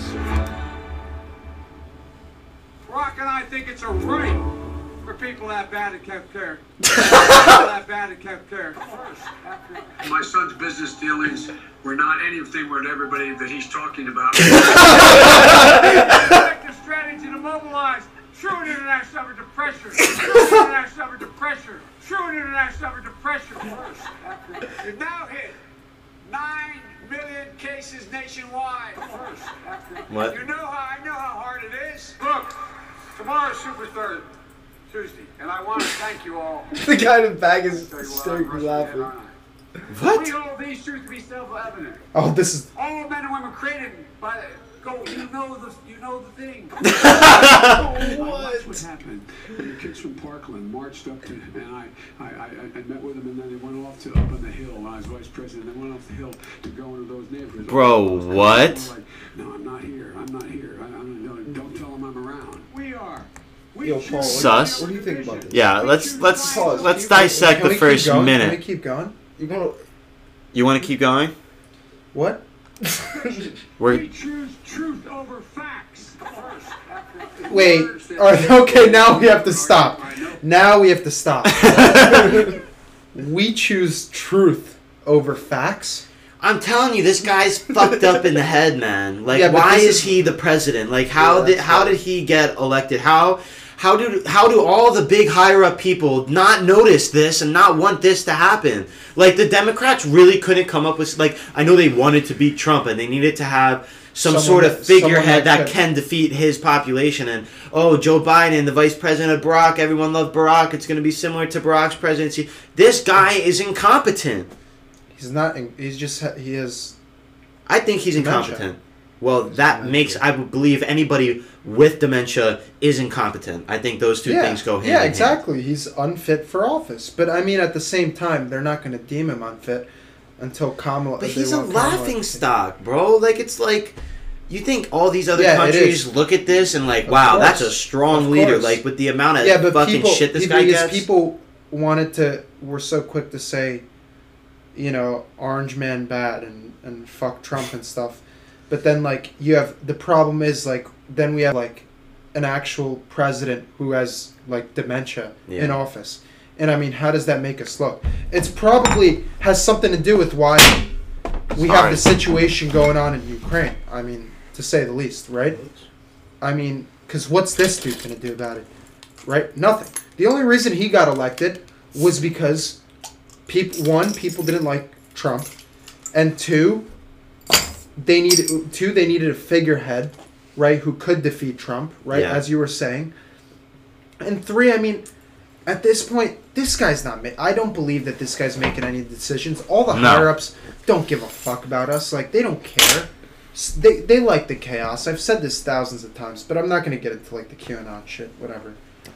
Brock and I think it's a right for people that bad at healthcare. That bad at healthcare. My son's business dealings were not anything with everybody that he's talking about. Effective strategy to mobilize true international effort to pressure. True international effort to pressure. True international effort to pressure. We've now hit 9 million cases nationwide. What? I know how hard it is. Look, tomorrow's Super Tuesday, and I want to thank you all. The guy in the back is hysterically laughing. What? We hold these truths to be self-evident. Oh, this is... All men and women created by... you know the thing. What happened? The kids from Parkland marched up to, and I met with them, and then they went off to up on the hill. When I was vice president, they went off the hill to go into those neighborhoods. Bro, what? Like, no, I'm not here. I'm not here. Don't tell them I'm around. We are. Yo, Paul, Sus. What do you think about this? Yeah, let's dissect the first minute. Can we keep going? You want to keep going? What? We choose truth over facts. Wait. Okay, now we have to stop. We choose truth over facts. I'm telling you, this guy's fucked up in the head, man. Like, Yeah, but why this is he the president? Like, how did he get elected? How do all the big higher up people not notice this and not want this to happen? Like, the Democrats really couldn't come up with, like, I know they wanted to beat Trump and they needed to have someone sort of figurehead that can defeat his population. And, oh, Joe Biden, the vice president of Barack, everyone loved Barack. It's going to be similar to Barack's presidency. This guy is incompetent. He's not. He's just. He has. I think he's incompetent. Well, that makes, I would believe, anybody with dementia is incompetent. I think those two things go hand in hand. Yeah, exactly. He's unfit for office. But, I mean, at the same time, they're not going to deem him unfit until Kamala... But he's a laughingstock, bro. Like, it's like... You think all these other countries look at this and like, wow, that's a strong leader. Like, with the amount of fucking shit this guy gets. People were so quick to say, you know, Orange Man bad and fuck Trump and stuff. But then, like, the problem is, like, then we have, like, an actual president who has, like, dementia in office. And, I mean, how does that make us look? It's probably has something to do with why we have the situation going on in Ukraine. I mean, to say the least, right? I mean, because what's this dude going to do about it? Right? Nothing. The only reason he got elected was because, people didn't like Trump. And two, they needed a figurehead, right, who could defeat Trump, right, as you were saying. And three, I mean, at this point, this guy's not... I don't believe that this guy's making any decisions. All the higher-ups don't give a fuck about us. Like, they don't care. They like the chaos. I've said this thousands of times, but I'm not going to get into, like, the QAnon shit, whatever.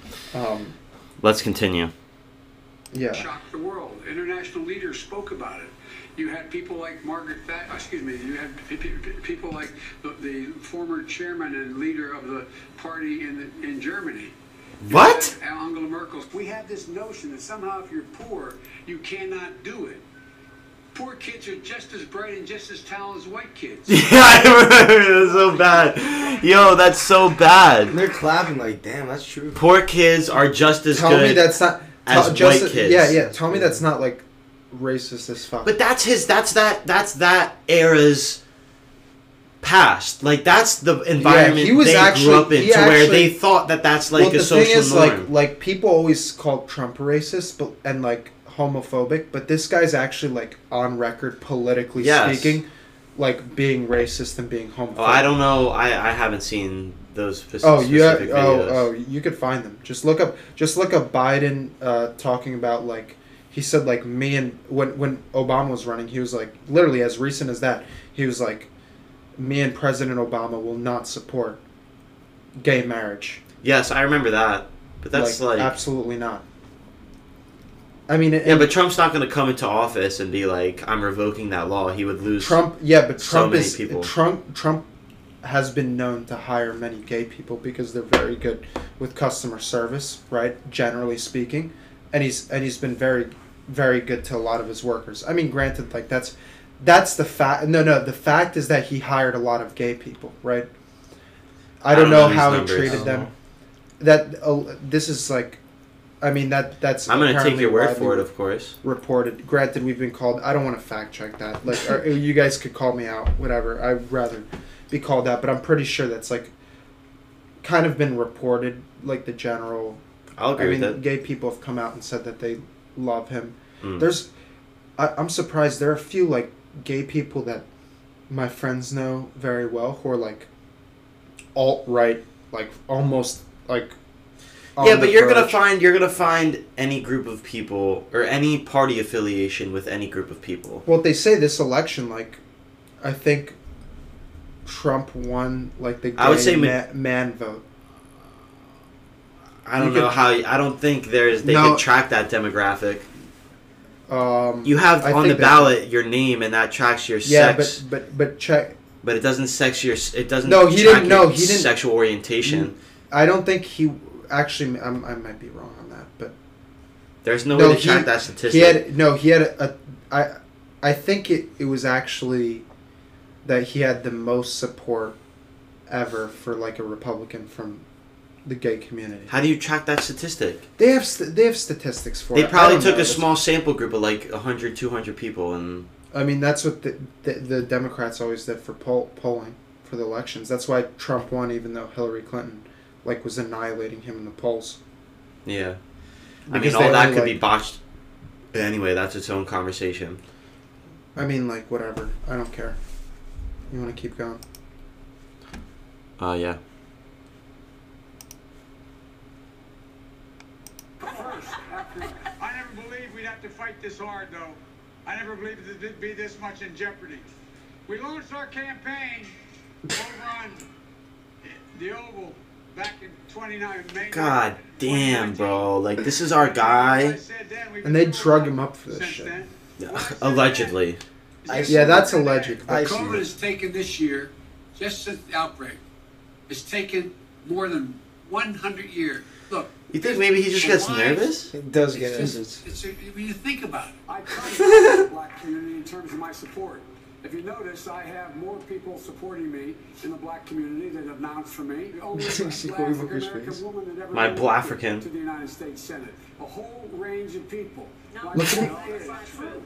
Let's continue. Yeah. Shocked the world. International leaders spoke about it. You had people like you had people like the former chairman and leader of the party in Germany. What? Angela Merkel. We have this notion that somehow if you're poor, you cannot do it. Poor kids are just as bright and just as talented as white kids. Yeah, I remember. That's so bad. Yo, that's so bad. And they're clapping like, damn, that's true. Poor kids are just as good me that's not, as white kids. Yeah. Tell me that's not, like, racist as fuck. But that's that era's past. Like, that's the environment they grew up in, where they thought that that's like a social norm. Like people always call Trump racist, and like homophobic, but this guy's actually like on record politically speaking, like being racist and being homophobic. Oh, I don't know. I haven't seen those specific videos. Oh, you could find them. Just look up Biden talking about, like, he said, like, me and when Obama was running, he was like, literally as recent as that, he was like, me and President Obama will not support gay marriage. Yes, I remember that. But that's like absolutely not. I mean, but Trump's not going to come into office and be like, I'm revoking that law. He would lose Trump. Yeah, but so Trump many is people. Trump has been known to hire many gay people because they're very good with customer service, right? Generally speaking, and he's been very, very good to a lot of his workers. I mean, granted, like that's the fact. No, the fact is that he hired a lot of gay people, right? I don't know how he treated them. This is like, I mean that's. I'm gonna take your word for it, of course. Reported. Granted, we've been called. I don't want to fact check that. Like, you guys could call me out, whatever. I'd rather be called out, but I'm pretty sure that's like kind of been reported. Like the general. I'll agree with that. Gay people have come out and said that they love him. I'm surprised there are a few like gay people that my friends know very well who are like alt-right, like almost like. Yeah, but you're gonna find any group of people or any party affiliation with any group of people. Well, they say this election, like, I think Trump won like the gay I would say man vote. I don't know how. I don't think they could track that demographic. You have on the ballot your name, and that tracks your sex. Yeah, but check. But it doesn't sex your. It doesn't. No, he didn't. No, he didn't. Sexual orientation. I don't think he actually. I might be wrong on that, but there's no way to track that statistic. He had a. I think it was actually that he had the most support ever for like a Republican from the gay community. How do you track that statistic? They have statistics for it. They probably took a small sample group of like 100, 200 people, and I mean that's what the Democrats always did for polling for the elections. That's why Trump won, even though Hillary Clinton like was annihilating him in the polls. Yeah, I mean all that could be botched. Anyway, that's its own conversation. I mean, like whatever. I don't care. You want to keep going? Yeah. I never believed we'd have to fight this hard, though. I never believed it'd be this much in jeopardy. We launched our campaign over on the Oval back in 29 May. God damn, bro. Like, this is our guy. And they drug him up for this shit. Allegedly. Yeah, that's alleged. COVID has taken this year, just since the outbreak, it's taken more than 100 years. Look. You think maybe he just gets nervous? He does get nervous. When you think about it. I come from the black community in terms of my support. If you notice, I have more people supporting me in the black community that have announced for me. The only African-American woman that ever my Blafrican. To the United States Senate. A whole range of people. No, that's not true.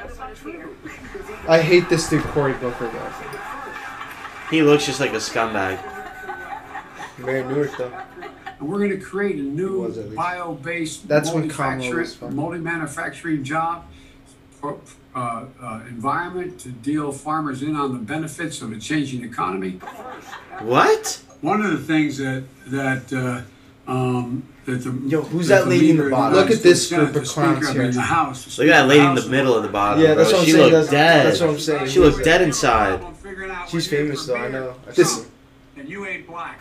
I hate this dude Cory Booker though. He looks just like a scumbag. Very Newark though. And we're going to create a new bio-based multi-manufacturing job environment to deal farmers in on the benefits of a changing economy. What? One of the things that who's that lady in the bottom? Look at this group of clowns here. In the House, look at that lady in the middle of the bottom. Yeah, that's bro. what I'm she saying. looked dead. That's what I'm saying. She looked dead inside. She's famous though, I know. And you ain't black.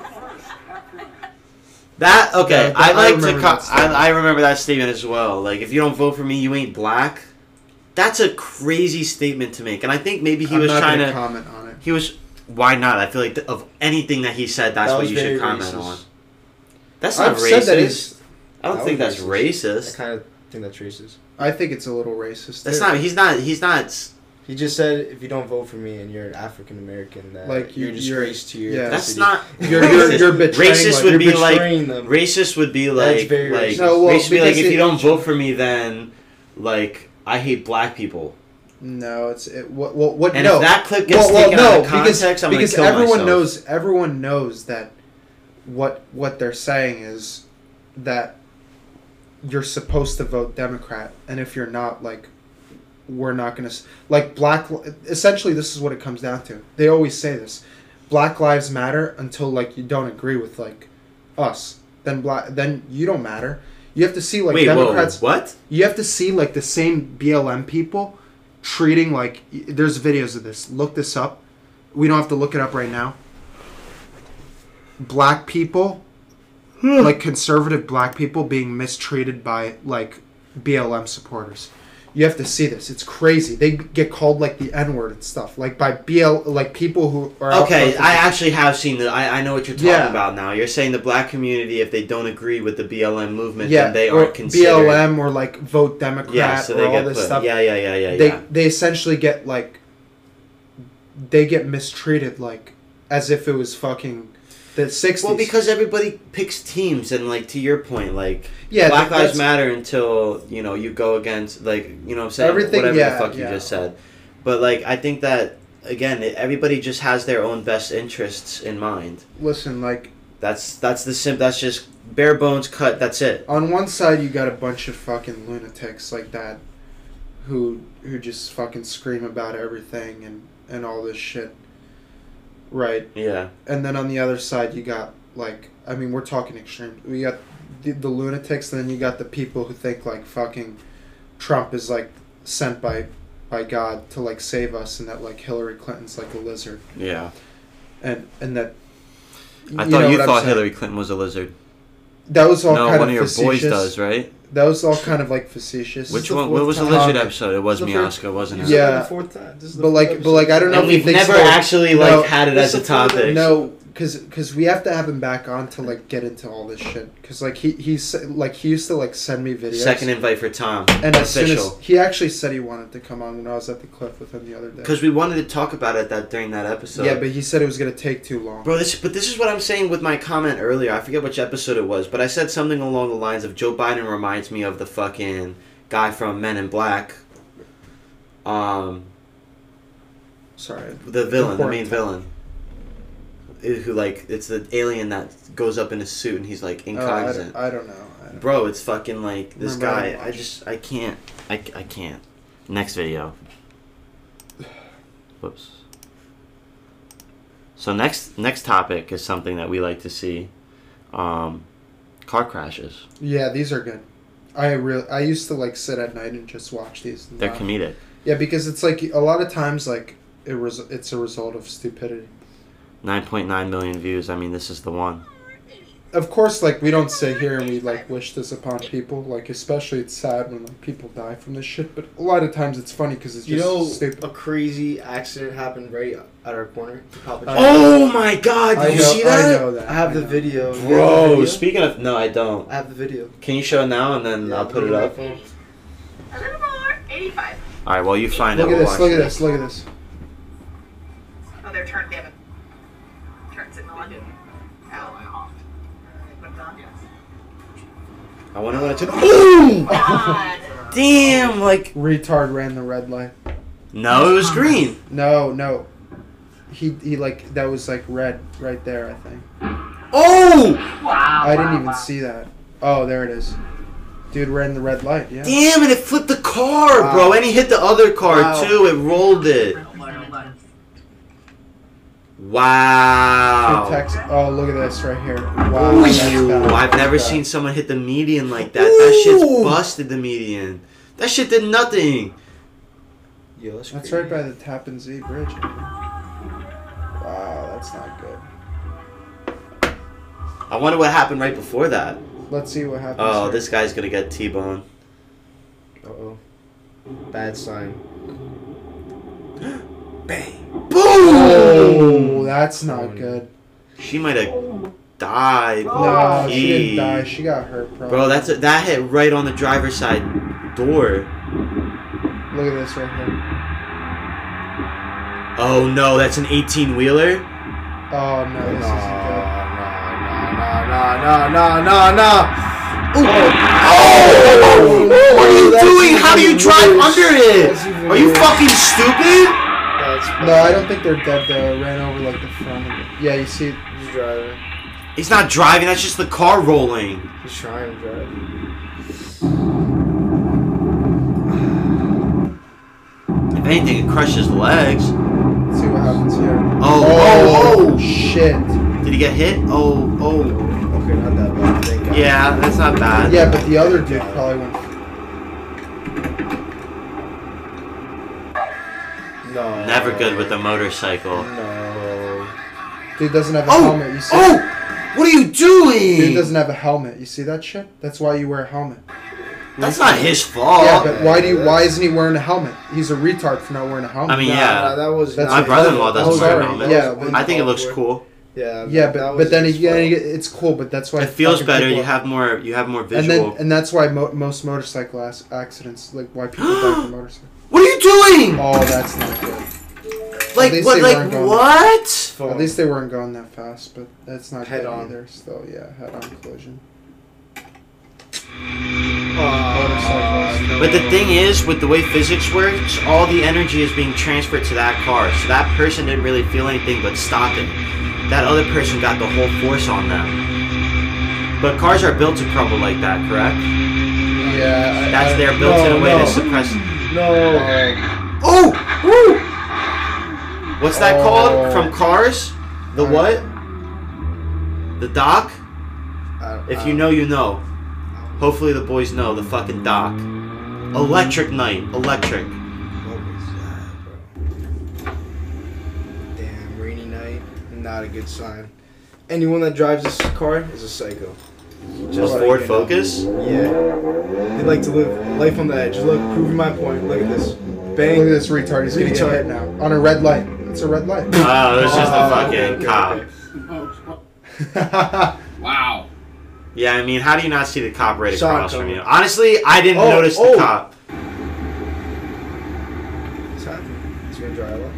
That okay? I remember that statement as well. Like, if you don't vote for me, you ain't black. That's a crazy statement to make, and I think maybe he was trying to comment on it. He was. Why not? I feel like of anything that he said, that's what you should comment on. That's not racist. I don't think that's racist. I kind of think that's racist. I think it's a little racist. That's not. He's not. He just said if you don't vote for me and you're an African American, that like you're disgrace to your. Yeah, that's not. You're betraying. Racist would be like. Racist would be like. Like racist would be like if you don't vote for me, then like I hate black people. No, what? And no. if that clip gets taken out of context, I'm gonna kill myself. Everyone knows that what they're saying is that you're supposed to vote Democrat, and if you're not, like, we're not gonna like black. Essentially, this is what it comes down to. They always say this: Black Lives Matter until like you don't agree with like us. Then you don't matter. You have to see like Democrats. Whoa, what? You have to see like the same BLM people treating like. There's videos of this. Look this up. We don't have to look it up right now. Black people, like conservative black people, being mistreated by like BLM supporters. You have to see this. It's crazy. They get called like the N-word and stuff, like by like people who are. Okay, I actually have seen the. I know what you're talking about now. You're saying the black community, if they don't agree with the BLM movement, then they aren't considered BLM or like vote Democrat so they or get all this put, stuff. They essentially get like. They get mistreated like as if it was fucking the 60s. Well, because everybody picks teams, and like to your point, like Black Lives Matter until you go against like what I'm saying, whatever the fuck you just said. But like I think that again, everybody just has their own best interests in mind. Listen, like that's just bare bones cut. That's it. On one side, you got a bunch of fucking lunatics like that, who just fucking scream about everything and all this shit. Right. Yeah. And then on the other side, you got like, I mean, we're talking extreme. We got the lunatics, and then you got the people who think like fucking Trump is like sent by God to like save us, and that like Hillary Clinton's like a lizard. Yeah. And that. I thought you thought Hillary Clinton was a lizard. That was all kind one of of your facetious. Boys does, right? That was all kind of like facetious. Which one? What was the lizard episode? It was Miaska, wasn't it? Yeah. But like I don't know. And we've never actually had it as a topic. No, because we have to have him back on to like get into all this shit. Because like he used to like send me videos. Second invite for Tom. And as soon as he actually said he wanted to come on when I was at the cliff with him the other day. Because we wanted to talk about it during that episode. Yeah, but he said it was gonna take too long. Bro, this is what I'm saying with my comment earlier. I forget which episode it was, but I said something along the lines of Joe Biden reminds me of the fucking guy from Men in Black. Sorry. The villain, the main villain. Who like it's the alien that goes up in a suit and he's like incognizant. I don't know. Bro, it's fucking like this guy. I can't. Next video. Whoops. So next topic is something that we like to see. Car crashes. Yeah, these are good. I used to like sit at night and just watch these. They're comedic. Yeah, because it's like a lot of times like it's a result of stupidity. 9.9 million views. I mean, this is the one. Of course, like we don't sit here and we like wish this upon people. Like especially, it's sad when like people die from this shit. But a lot of times it's funny because it's just stupid. A crazy accident happened right at our corner. Oh my God! Did you see that? I know that. I have the video. Bro, speaking of, no, I don't. I have the video. Can you show it now and then I'll put it up? 85. All right. Well, you find it. Look at this. Look at this. Look at this. Oh, they're turned. They have a turn signal on. I wonder what it took. Boom! Damn! Like retard ran the red light. No, it was green. No. He like that was like red right there. I think. Oh! Wow! I didn't even see that. Oh, there it is. Dude ran the red light. Yeah. Damn! And it flipped the car, bro. And he hit the other car too. It rolled it. Wow. Oh, look at this right here. Wow. I've never seen someone hit the median like that. That shit's busted the median. That shit did nothing. Yo, that's right by the Tappan Zee Bridge. Wow, that's not good. I wonder what happened right before that. Let's see what happens. Oh, this guy's gonna get T-boned. Uh-oh. Bad sign. Bang. Boom! Oh, that's not good. She might have died. No, she didn't die. She got hurt, probably. Bro, that hit right on the driver's side door. Look at this right here. Oh no, that's an 18-wheeler? Oh no, this isn't good. No. Oh! What are you doing? How do you drive under it? Are you fucking stupid? No, I don't think they're dead though. It ran over like the front of it. Yeah, you see, he's driving. He's not driving. That's just the car rolling. He's trying to drive. If anything, it crushes the legs. Let's see what happens here. Oh shit! Did he get hit? Oh. Okay, not that bad. Thank God. Yeah, that's not bad. Yeah, but the other dude probably went. No. Never good with a motorcycle. No. Dude doesn't have a helmet. You see? Oh! What are you doing? Dude doesn't have a helmet. You see that shit? That's why you wear a helmet. That's not his fault. Yeah, but why isn't he wearing a helmet? He's a retard for not wearing a helmet. I mean, yeah. that was my brother-in-law doesn't wear a helmet. Yeah, I think it looks cool. Yeah, but then it's cool. But that's why it feels better. You have more visual. And that's why most motorcycle accidents, like why people die from motorcycles. What are you doing? Oh, that's not good. Like what? Like what? At least they weren't going that fast, but that's not head good on either. Still, yeah, head-on collision. But the thing is, with the way physics works, all the energy is being transferred to that car. So that person didn't really feel anything but stopping. That other person got the whole force on them. But cars are built to crumble like that, correct? Yeah. They're built in a way to suppress. No. Oh! Woo! What's that called from Cars? The what? The dock? If you know, you know. Hopefully the boys know. The fucking dock. Electric Night. Electric. Damn, rainy night. Not a good sign. Anyone that drives this car is a psycho. Just Ford Focus? Yeah. They like to live life on the edge. Look, proving my point. Look at this. Bang. Look at this retard. He's gonna get hit now. On a red light. It's a red light. Oh, it's just a fucking cop. Wow. Yeah, I mean, how do you not see the cop right across from you? Honestly, I didn't notice the cop. What's happening? He's gonna drive up.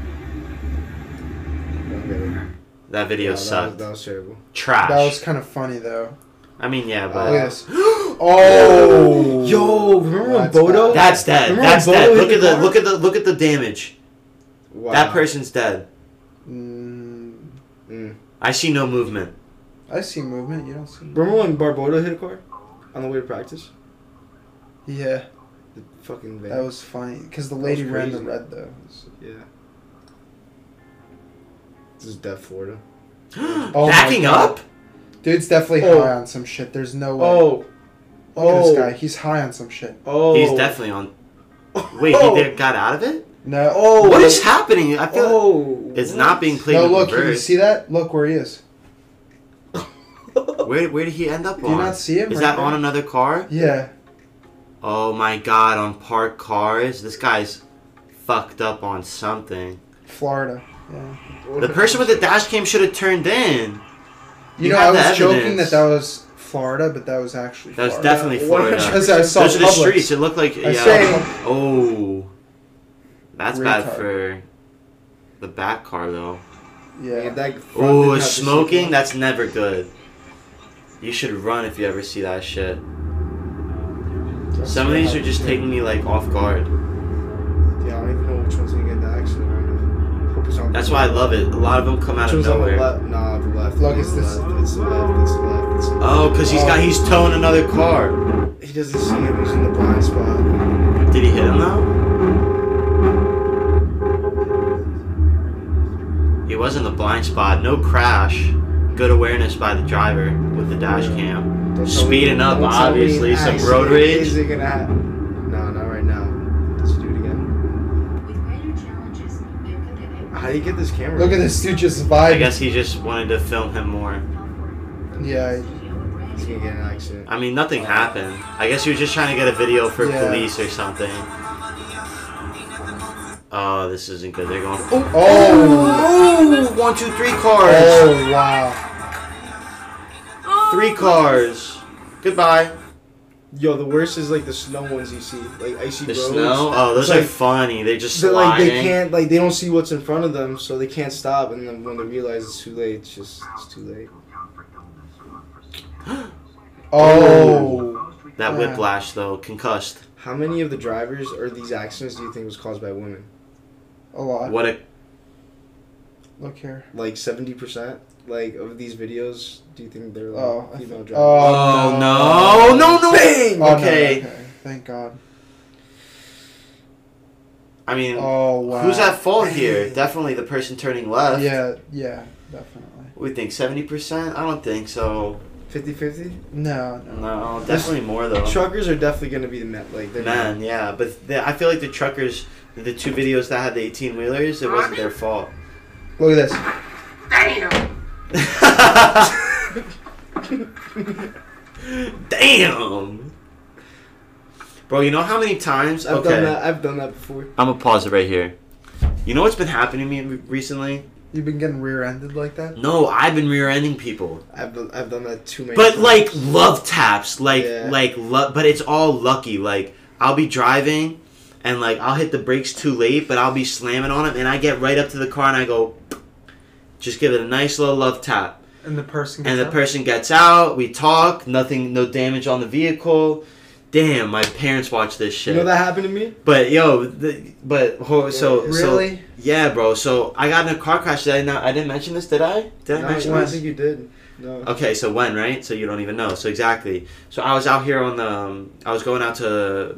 That video sucked. That was terrible. Trash. That was kind of funny though. I mean, yeah, but. Look at this. Oh, yo! Remember when Bodo? That's dead. That's dead. Look at the damage. Wow. That person's dead. I see no movement. I see movement. You don't see. Remember when Barboda hit a car on the way to practice? Yeah. The fucking van. That was funny because the lady ran the red though. Yeah. This is Death Florida. Backing up? Dude's definitely high on some shit. There's no way. Look at this guy. He's high on some shit. He's definitely on. Wait, he got out of it? No. What is happening? I feel it's not being played. No, in look. reverse. You see that? Look where he is. Where did he end up on? Do you not see him? Is that on another car? Yeah. Oh my god, on parked cars? This guy's fucked up on something. Florida. Yeah. The person with the dash cam should have turned in. You know, I was joking that was Florida, but that was actually Florida. That was definitely Florida. Because I saw those are the streets. It looked like... Oh. That's bad for the back car, though. Yeah. Oh, smoking? That's never good. You should run if you ever see that shit. Some of these are just taking me, like, off guard. Yeah, I don't even know which one's going to get the accident right now. That's why I love it. A lot of them come out of nowhere. Nah, the left. Look, it's this. It's the left. It's the left. It's the left. Oh, because he's towing another car. He doesn't see him. He's in the blind spot. Did he hit him though? He was in the blind spot. No crash. Good awareness by the driver with the dash cam. Speeding up, obviously. Some road rage. Is it gonna happen? No, not right now. Let's do it again. How do you get this camera? Look at this dude just vibing. I guess he just wanted to film him more. Yeah. He's gonna get an accident. I mean, nothing happened. I guess he was just trying to get a video for police or something. Oh, this isn't good. They're going. Oh! 1, 2, 3 cars. Oh, wow. 3 cars. Goodbye. Yo, the worst is like the snow ones you see, like icy roads. The snow? Oh, those are funny. They just sliding. Like they can't, like they don't see what's in front of them, so they can't stop. And then when they realize it's too late, it's too late. Oh, that whiplash though, concussed. How many of the drivers or these accidents do you think was caused by women? A lot. What a. Look here. Like 70%, like of these videos. Do you think they're like female drivers? Oh no! Bang! Oh, okay. No, okay. Thank God. I mean, wow. Who's at fault here? Definitely the person turning left. Yeah, definitely. We think 70%? I don't think so. 50-50? No, definitely more though. Truckers are definitely gonna be the men, like they're men, yeah. But I feel like the truckers, the 2 videos that had the 18-wheelers, it wasn't their fault. Look at this. Damn. Bro, you know how many times? I've done that before. I'm gonna pause it right here. You know what's been happening to me recently? You've been getting rear-ended like that? No, I've been rear-ending people. I've done that too many But times. like love taps, but it's all lucky. Like I'll be driving, and like I'll hit the brakes too late, but I'll be slamming on them, and I get right up to the car and I go, just give it a nice little love tap. And the person gets out. We talk. Nothing. No damage on the vehicle. Damn, my parents watch this shit. You know that happened to me? But really? Yeah, bro. So I got in a car crash. I didn't mention this, did I? Did I mention I this? think you did. No. Okay, so when, right? So you don't even know. So exactly. So I was out here on the. I was going out to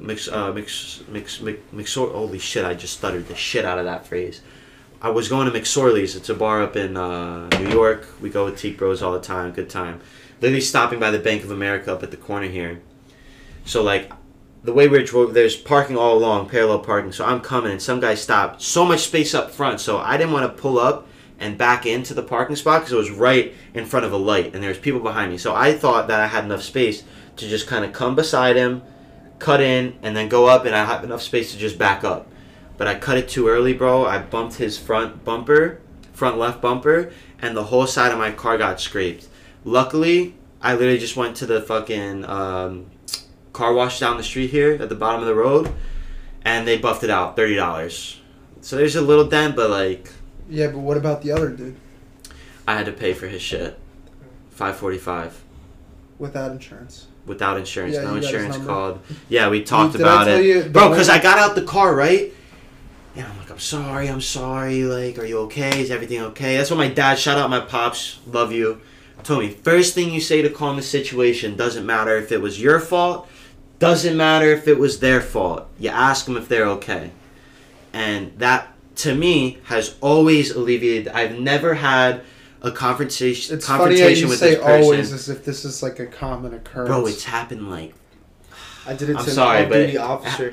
McSorley's. Holy shit! I just stuttered the shit out of that phrase. I was going to McSorley's. It's a bar up in New York. We go with Teak Bros all the time. Good time. Literally stopping by the Bank of America up at the corner here. So like, the way we drove, there's parking all along, parallel parking. So I'm coming, and some guy stopped. So much space up front, so I didn't want to pull up and back into the parking spot because it was right in front of a light, and there's people behind me. So I thought that I had enough space to just kind of come beside him, cut in, and then go up, and I have enough space to just back up. But I cut it too early, bro. I bumped his front left bumper, and the whole side of my car got scraped. Luckily, I literally just went to the fucking car wash down the street here at the bottom of the road, and they buffed it out, $30. So there's a little dent, but like. Yeah, but what about the other dude? I had to pay for his shit. $545. Without insurance. Without insurance, yeah, no insurance called. Yeah, Yeah, we talked about it, bro. Because I got out the car, right? And I'm like, I'm sorry. Like, are you okay? Is everything okay? That's what my dad. Shout out my pops. Love you. Told me first thing you say to calm the situation. Doesn't matter if it was your fault. Doesn't matter if it was their fault. You ask them if they're okay. And that, to me, has always alleviated. I've never had a confrontation with this person. It's funny how you say always as if this is like a common occurrence. Bro, it's happened like. I did it to an off-duty officer.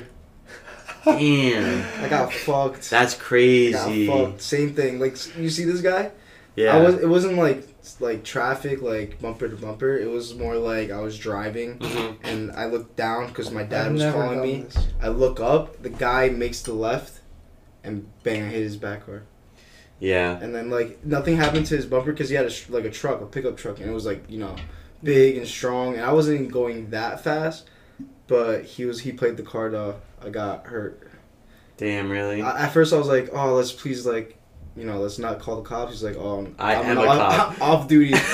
Damn. I got fucked. That's crazy. I got fucked. Same thing. Like, you see this guy? Yeah. It wasn't like traffic, like bumper to bumper. It was more like I was driving, and I looked down because my dad was calling me. I look up. The guy makes the left, and bang! I hit his back car. Yeah. And then like nothing happened to his bumper because he had a truck, a pickup truck, and it was like big and strong. And I wasn't even going that fast, but he played the card off. I got hurt. Damn, really? At first I was like, oh, let's please let's not call the cops. He's like, oh, I'm a cop. I'm off duty. Let's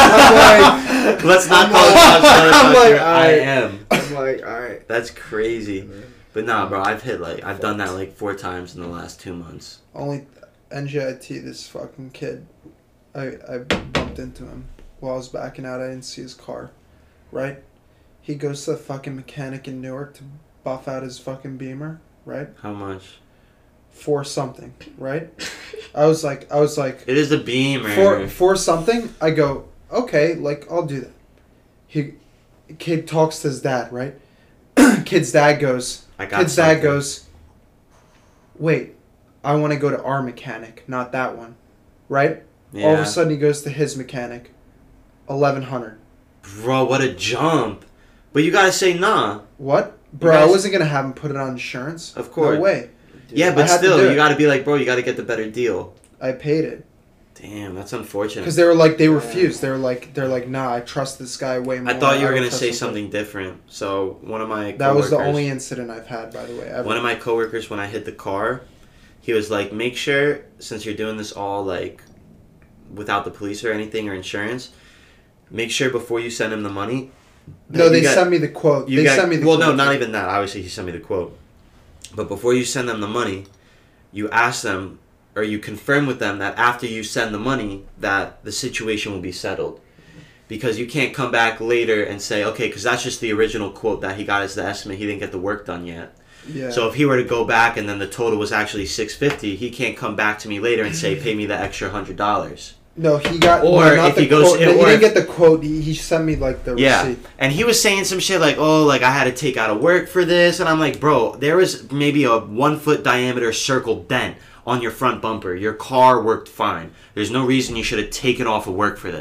not call the cops. I'm like, I am. I'm like, all right. That's crazy. But nah, bro, I've done that like 4 times in the last 2 months. Only NGIT, this fucking kid, I bumped into him while I was backing out. I didn't see his car, right? He goes to the fucking mechanic in Newark to buff out his fucking Beamer, right? How much? For something, right? I was like. It is the Beamer. For something. I go, okay, like I'll do that. Kid talks to his dad, right? Kid's dad goes. Dad goes. Wait, I want to go to our mechanic, not that one, right? Yeah. All of a sudden he goes to his mechanic, 1100. Bro, what a jump! But you gotta say nah. What? Bro, I wasn't gonna have him put it on insurance. Of course. No way. Yeah, but still, you gotta be like, bro, you gotta get the better deal. I paid it. Damn, that's unfortunate. Because they refused. They're like, nah, I trust this guy way more. I thought you were gonna say something different. So one of my that was the only incident I've had, by the way. Ever. One of my coworkers, when I hit the car, he was like, make sure, since you're doing this all like without the police or anything or insurance, make sure before you send him the money. No, they sent me the quote. Sent me the quote. No, not even that. Obviously, he sent me the quote. But before you send them the money, you ask them, or you confirm with them that after you send the money, that the situation will be settled. Because you can't come back later and say, okay, because that's just the original quote that he got as the estimate. He didn't get the work done yet. Yeah. So if he were to go back and then the total was actually $650, he can't come back to me later and say, pay me the extra $100. No, he got. Or no, not if the he goes, quote. No, he didn't get the quote. He sent me like the receipt. And he was saying some shit like, "Oh, like I had to take out of work for this," and I'm like, "Bro, there was maybe a 1 foot diameter circle dent on your front bumper. Your car worked fine. There's no reason you should have taken off of work for this."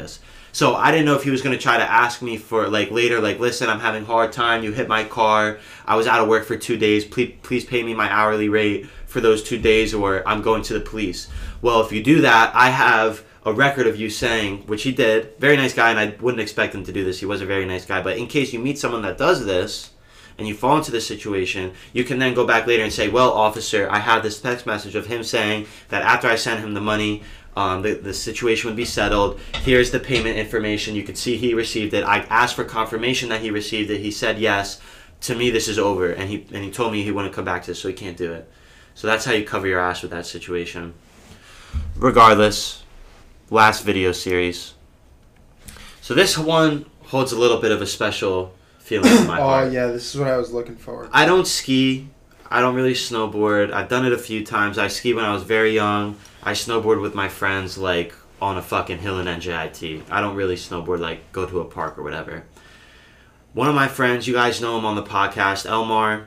So I didn't know if he was going to try to ask me for, like, later, like, listen, I'm having a hard time. You hit my car. I was out of work for 2 days. Please pay me my hourly rate for those 2 days, or I'm going to the police. Well, if you do that, I have a record of you saying, which he did. Very nice guy, and I wouldn't expect him to do this. He was a very nice guy. But in case you meet someone that does this, and you fall into this situation, you can then go back later and say, well, officer, I had this text message of him saying that after I sent him the money, the situation would be settled. Here's the payment information. You could see he received it. I asked for confirmation that he received it. He said yes. To me, this is over. And he told me he wouldn't come back to this, so he can't do it. So that's how you cover your ass with that situation. Regardless, last video series. So this one holds a little bit of a special feeling in my heart. Oh, yeah, this is what I was looking for. I don't ski. I don't really snowboard. I've done it a few times. I skied when I was very young. I snowboard with my friends, like, on a fucking hill in NJIT. I don't really snowboard, like, go to a park or whatever. One of my friends, you guys know him on the podcast, Elmar.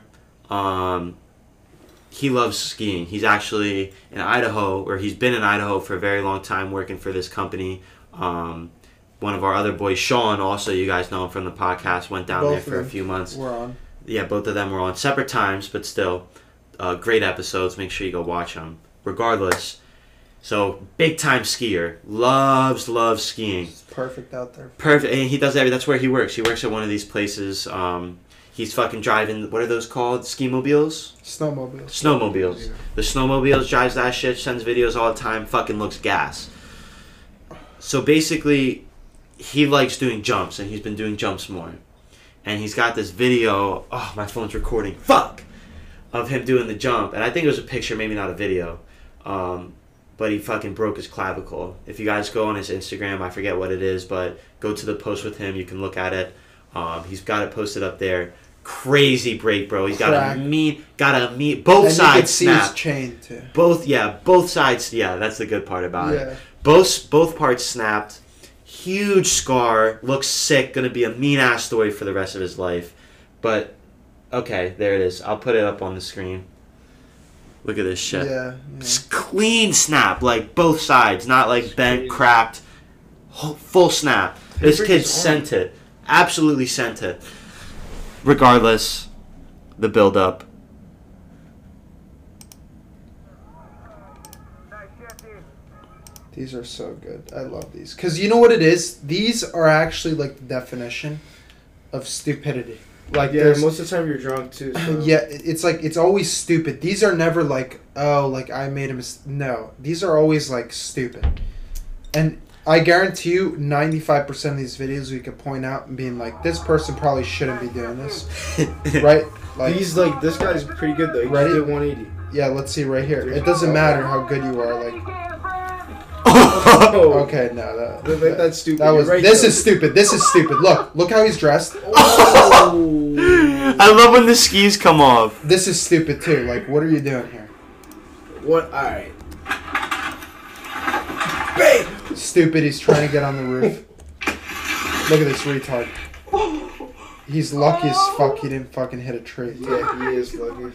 He loves skiing. He's actually in Idaho, or he's been in Idaho for a very long time working for this company. One of our other boys, Sean, also, you guys know him from the podcast, went down there for a few months. We're on. Yeah, both of them were on separate times, but still, great episodes. Make sure you go watch them. Regardless, so big time skier, loves skiing. It's perfect out there. Perfect, and he does that's where he works. He works at one of these places. He's fucking driving, what are those called? Ski mobiles? Snowmobiles. Yeah. The snowmobiles, drives that shit, sends videos all the time, fucking looks gas. So basically, he likes doing jumps, and he's been doing jumps more. And he's got this video, oh, my phone's recording, fuck, of him doing the jump. And I think it was a picture, maybe not a video. But he fucking broke his clavicle. If you guys go on his Instagram, I forget what it is, but go to the post with him, you can look at it. He's got it posted up there. Crazy break, bro. He's got a mean, both sides snapped. And you can see his chain, too. Both sides, that's the good part about it. Both parts snapped. Huge scar. Looks sick. Gonna be a mean-ass story for the rest of his life. But, okay, there it is. I'll put it up on the screen. Look at this shit. Yeah. Clean snap, like both sides. Not like bent, cracked. Full snap. This kid sent it. Absolutely sent it. Regardless, the build-up. These are so good. I love these. Because you know what it is? These are actually like the definition of stupidity. Like, yeah, most of the time you're drunk too. So. Yeah, it's like, it's always stupid. These are never like, oh, like I made a mistake. No, these are always like stupid. And I guarantee you 95% of these videos we could point out and being like, this person probably shouldn't be doing this. Right? Like, this guy's pretty good though. He did 180. Yeah, let's see right here. It doesn't matter how good you are. Like, okay, no, that's stupid. That was. This is stupid. This is stupid. Look how he's dressed. I love when the skis come off. This is stupid too. Like, what are you doing here? What? All right. Bang! Stupid. He's trying to get on the roof. Look at this retard. He's lucky as fuck. He didn't fucking hit a tree. Yeah, he is lucky.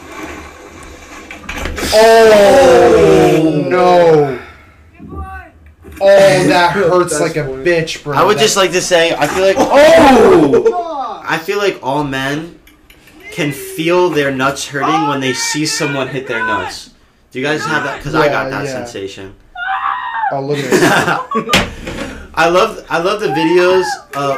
Oh no. Oh, that hurts like a bitch, bro. I would just like to say, I feel like, I feel like all men can feel their nuts hurting when they see someone hit their nuts. Do you guys have that? Because I got that sensation. Oh, look at this. I love the videos of.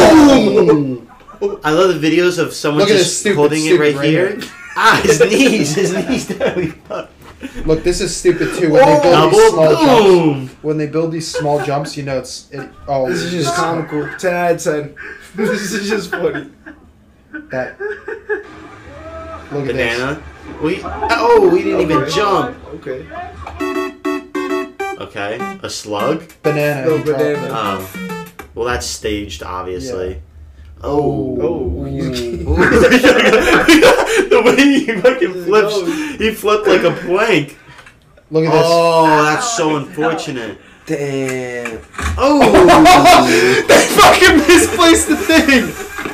I love the videos of someone just holding it right here. His knees totally fucked. Look, this is stupid too. When they build these small jumps, when they build these small jumps, you know this is just comical. 10 out of 10. This is just funny. That. Look Banana. At this. We didn't even jump. Okay. Okay, a slug. Banana. No, banana. Well, that's staged, obviously. Yeah. The way he fucking flips, he flipped like a plank. Look at this. Oh, that's so unfortunate. Damn. Oh, they fucking misplaced the thing.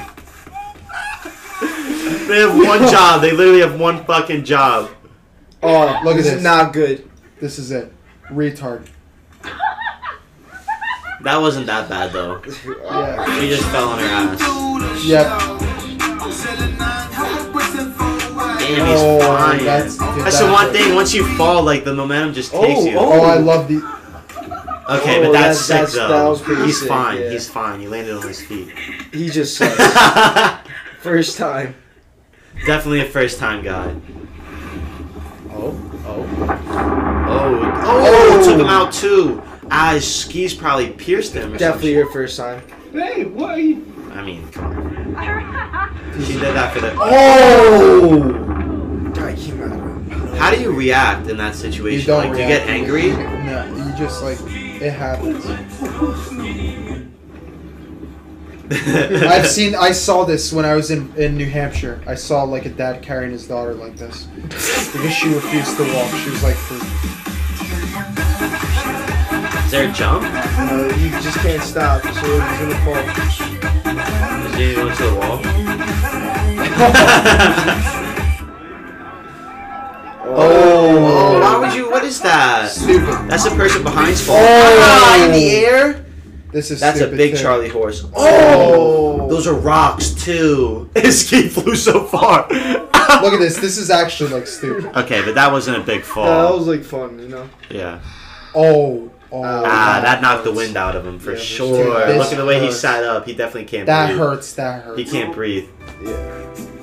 They have one job. They literally have one fucking job. Oh, look at this. This is not good. This is it. Retard. That wasn't that bad though. Yeah. She just fell on her ass. Yep. Damn, he's flying. That's the one thing. Once you fall, like the momentum just takes you. Oh, I love the. Okay, but that's sick that though. was pretty He's sick, fine. yeah. He's fine. He landed on his feet. He just sucks. First time. Definitely a first time guy. Oh. Took him out too. Ah, his skis probably pierced him. Or Definitely your first time. Hey, what are you? I mean, come on. She did that for the. Oh! God, came out. How do you react in that situation? You don't like, do you react. get angry? No, you just like it happens. I saw this when I was in New Hampshire. I saw like a dad carrying his daughter like this because she refused to walk. She was like, Is there a jump? No, you just can't stop. So he's gonna fall. Is he going to the wall? Oh, why would you? What is that? Stupid. That's the person behind's fault. Oh. In the air? This is That's a stupid big too. Charlie horse. Oh! Those are rocks too. His ski flew so far. Look at this. This is actually like stupid. Okay, but that wasn't a big fall. No, that was like fun, you know? Yeah. Oh. That knocked the wind out of him for sure. Dude, Look at the way he hurts. sat up. He definitely can't That breathe. hurts. That hurts. He can't breathe. Yeah.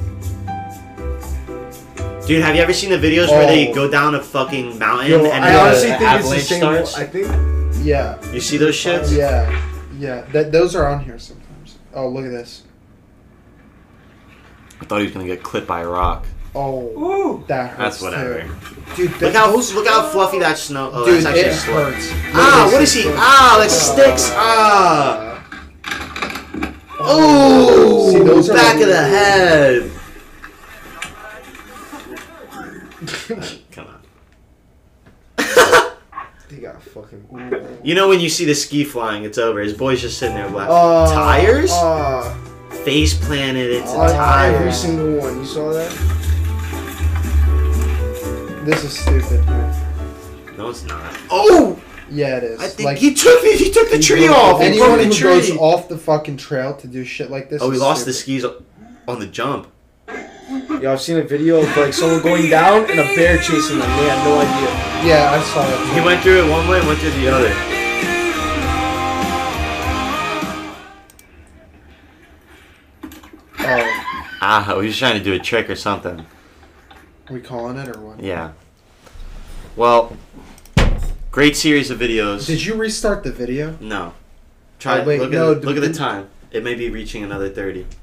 Dude, have you ever seen the videos where they go down a fucking mountain and I honestly the think it's the avalanche same. starts? I think. Yeah. You see those shits? Yeah. Yeah. Those are on here sometimes. Oh, look at this. I thought he was gonna get clipped by a rock. Oh. That hurts. That's whatever. Too. Dude, Look how fluffy that snow. Oh, Dude, that's actually it slow. hurts. Ah, what is he? Ah, that sticks. Ah. Oh, See, those are back of the really- head. Come on. He got fucking. You know when you see the ski flying, it's over. His boy's just sitting there laughing. Tires? Face planted into tires. Every single one. You saw that? This is stupid. No, it's not. Oh! Yeah, it is. I think he took the tree off. He Anyone broke the who tree. goes off the fucking trail to do shit like this. Oh, he is lost the stupid. skis on the jump. Yo, I've seen a video of like someone going down and a bear chasing them. They had no idea. Yeah, I saw that. He went through it one way and went through the other. Oh. Ah, he was trying to do a trick or something. Are we calling it or what? Yeah. Well, great series of videos. Did you restart the video? No. Try. Oh, wait, look no, at the time. It may be reaching another 30. It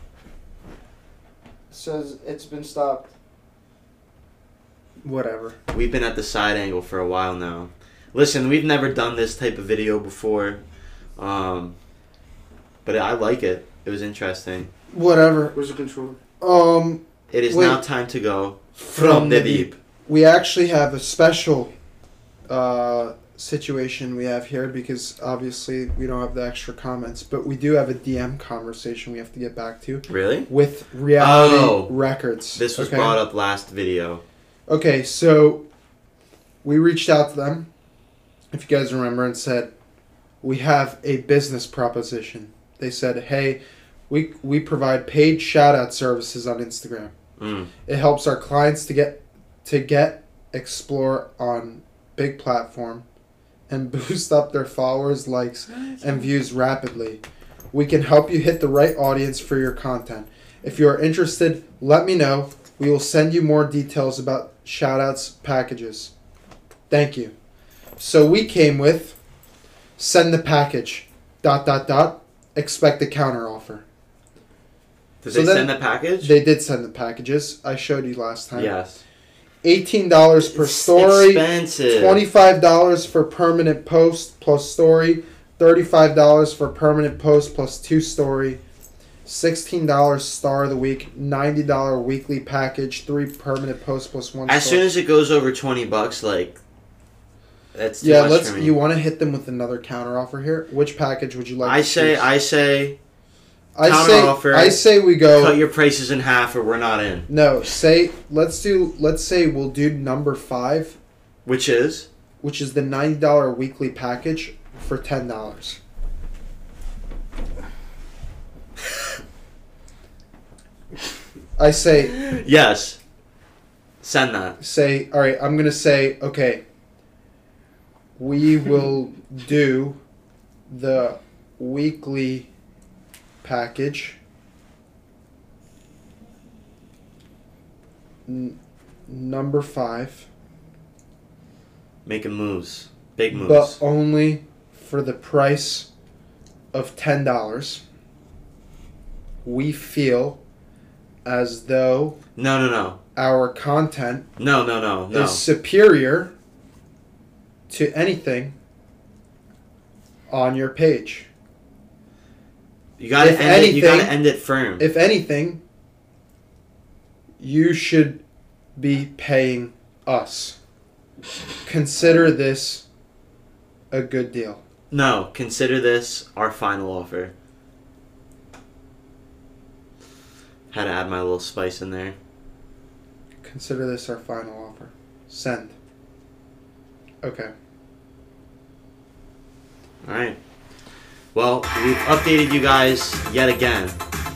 says it's been stopped. Whatever. We've been at the side angle for a while now. Listen, we've never done this type of video before, but I like it. It was interesting. Whatever. Where's the controller? It is wait. now time to go from the deep. We actually have a special situation we have here because obviously we don't have the extra comments, but we do have a DM conversation we have to get back to. Really? With Reality Records. This was brought up last video. Okay, so we reached out to them, if you guys remember, and said, we have a business proposition. They said, hey, we provide paid shout-out services on Instagram. It helps our clients to explore on big platform and boost up their followers, likes, and views rapidly. We can help you hit the right audience for your content. If you are interested, let me know. We will send you more details about shoutouts packages. Thank you. So we came with send the package ... expect a counter offer. Did they send the package? They did send the packages. I showed you last time. Yes. $18 per story. Expensive. $25 for permanent post plus story. $35 for permanent post plus 2 story. $16 star of the week. $90 weekly package. 3 permanent posts plus 1 As story. soon as it goes over $20, like, that's too Yeah, much for me. you want to hit them with another counter offer here? Which package would you like to choose? I say counter offer. I say we go cut your prices in half or we're not in. No, let's say we'll do number 5, which is the $90 weekly package for $10. I say... Yes. Send that. Say, all right, I'm going to say, okay, we will do the weekly package. Number 5. Making moves. Big moves. But only for the price of $10. We feel as though... No. Our content... No. ...is superior to anything on your page. You gotta end it firm. If anything, you should be paying us. Consider this a good deal. No, consider this our final offer. Had to add my little spice in there. Consider this our final offer. Send. Okay. Alright. Well, we've updated you guys yet again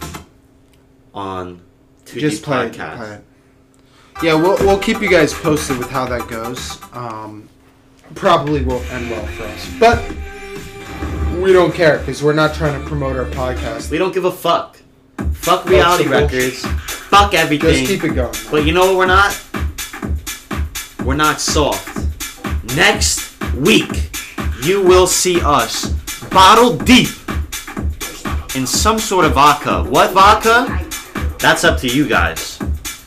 on 2D Podcast. Play it. Yeah, we'll keep you guys posted with how that goes. Probably won't end well for us. But we don't care because we're not trying to promote our podcast. We don't give a fuck. Fuck reality records. Fuck everything. Just keep it going. But you know what we're not? We're not soft. Next week, you will see us bottle deep in some sort of vodka. What vodka? That's up to you guys.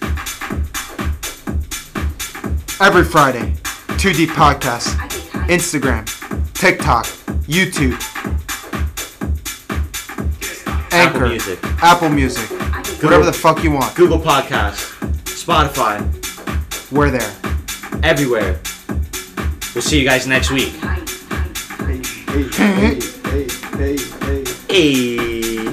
Every Friday, 2D Podcast, Instagram, TikTok, YouTube, Anchor, Apple Music, whatever the fuck you want. Google Podcasts, Spotify. We're there. Everywhere. We'll see you guys next week. Hey.